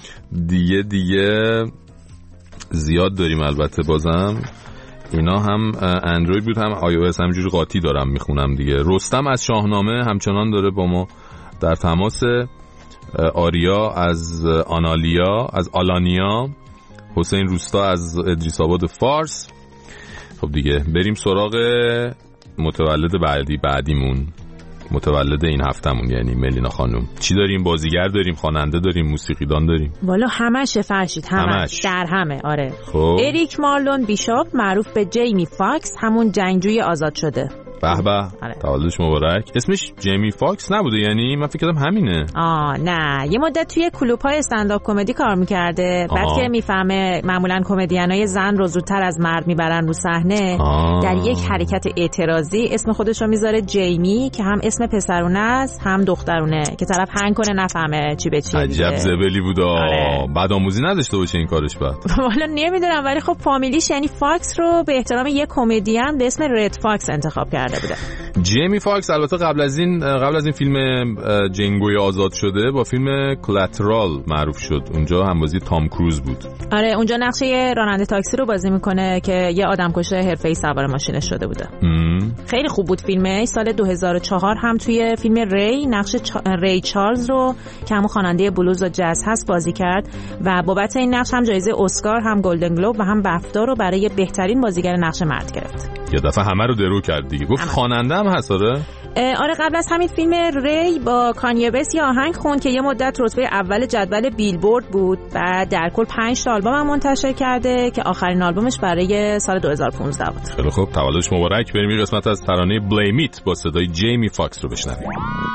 B: دیگه زیاد داریم البته. بازم اینا هم اندروید بود هم iOS، همجوری قاطی دارم میخونم دیگه. رستم از شاهنامه همچنان داره با ما در تماس. آریا از آنالیا از آلانیا، حسین روستا از ادریس آباد فارس. خب دیگه بریم سراغ متولد بعدیمون، متولد این هفتمون، یعنی ملینا خانم. چی داریم؟ بازیگر داریم، خواننده داریم، موسیقیدان داریم.
E: والا همشه فرشید، همش در همه. آره.
B: خب.
E: اریک مارلون بیشاپ معروف به جیمی فاکس، همون جنگجوی آزاد شده.
B: به به، تولدش مبارک. اسمش جیمی فاکس نبوده؟ یعنی من فکر کردم همینه.
E: نه، یه مدت توی کلوب‌های استندآپ کمدی کار می‌کرده. بعد که میفهمه معمولاً کمدینای زن رو زودتر از مرد میبرن رو صحنه، در یک حرکت اعتراضی اسم خودش رو میذاره جیمی که هم اسم پسرونه است هم دخترونه، که طرف هنگ کنه نفهمه چی به چیه.
B: عجب زبلی بوده. بعد آموزی نداشته باشه این کارش بعد.
E: والا نمیدونم، ولی خب فامیلیش یعنی فاکس رو به احترام یک کمدین به اسم رد فاکس انتخاب کرده بوده.
B: جیمی فاکس البته قبل از این فیلم جنگوی آزاد شده با فیلم کلاترال معروف شد. اونجا هم بازی تام کروز بود.
E: آره، اونجا نقش یه راننده تاکسی رو بازی میکنه که یه آدمکش حرفه‌ای سوار ماشینش شده بوده. خیلی خوب بود فیلمه. سال 2004 هم توی فیلم ری نقش ری چارلز رو که همون خواننده بلوز و جاز هست بازی کرد و بابت این نقش هم جایزه اسکار، هم گلدن گلوب و هم بفتا رو برای بهترین بازیگر نقش مرد گرفت.
B: یه دفعه همه رو درو کرد دیگه. گفت خواننده هم هست.
E: آره، قبل از همین فیلم ری با کانیه وست یه آهنگ خوند که یه مدت رتبه اول جدول بیلبورد بود و در کل 5 تا آلبوم هم منتشر کرده که آخرین آلبومش برای سال 2015 بود.
B: خیلی خوب، تولدش مبارک. بریم یه قسمت از ترانه بلیم ایت با صدای جیمی فاکس رو بشنویم.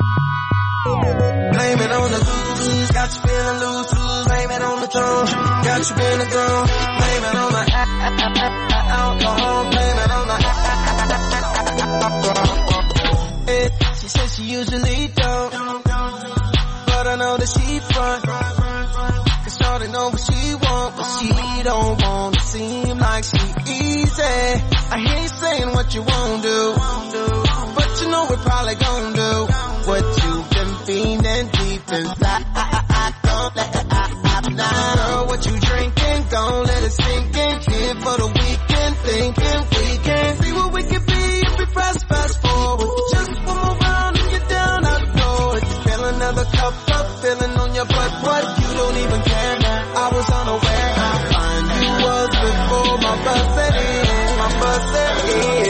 K: She says she usually don't, but I know that she front, cause shawty know what she want, but she don't wanna seem like she easy. I hear you saying what you won't do, but you know we're probably gonna do what you've been feeling deep inside. Don't let it out now. Girl, what you drinking? Gon' let it sink in. Here for the weekend, thinking we can see what we can be if we fast forward. Just one more round and you're down, I know it. Fill another cup up, feeling on your butt. What? You don't even care now. I was unaware how fine you was before my bus set in. My bus set in.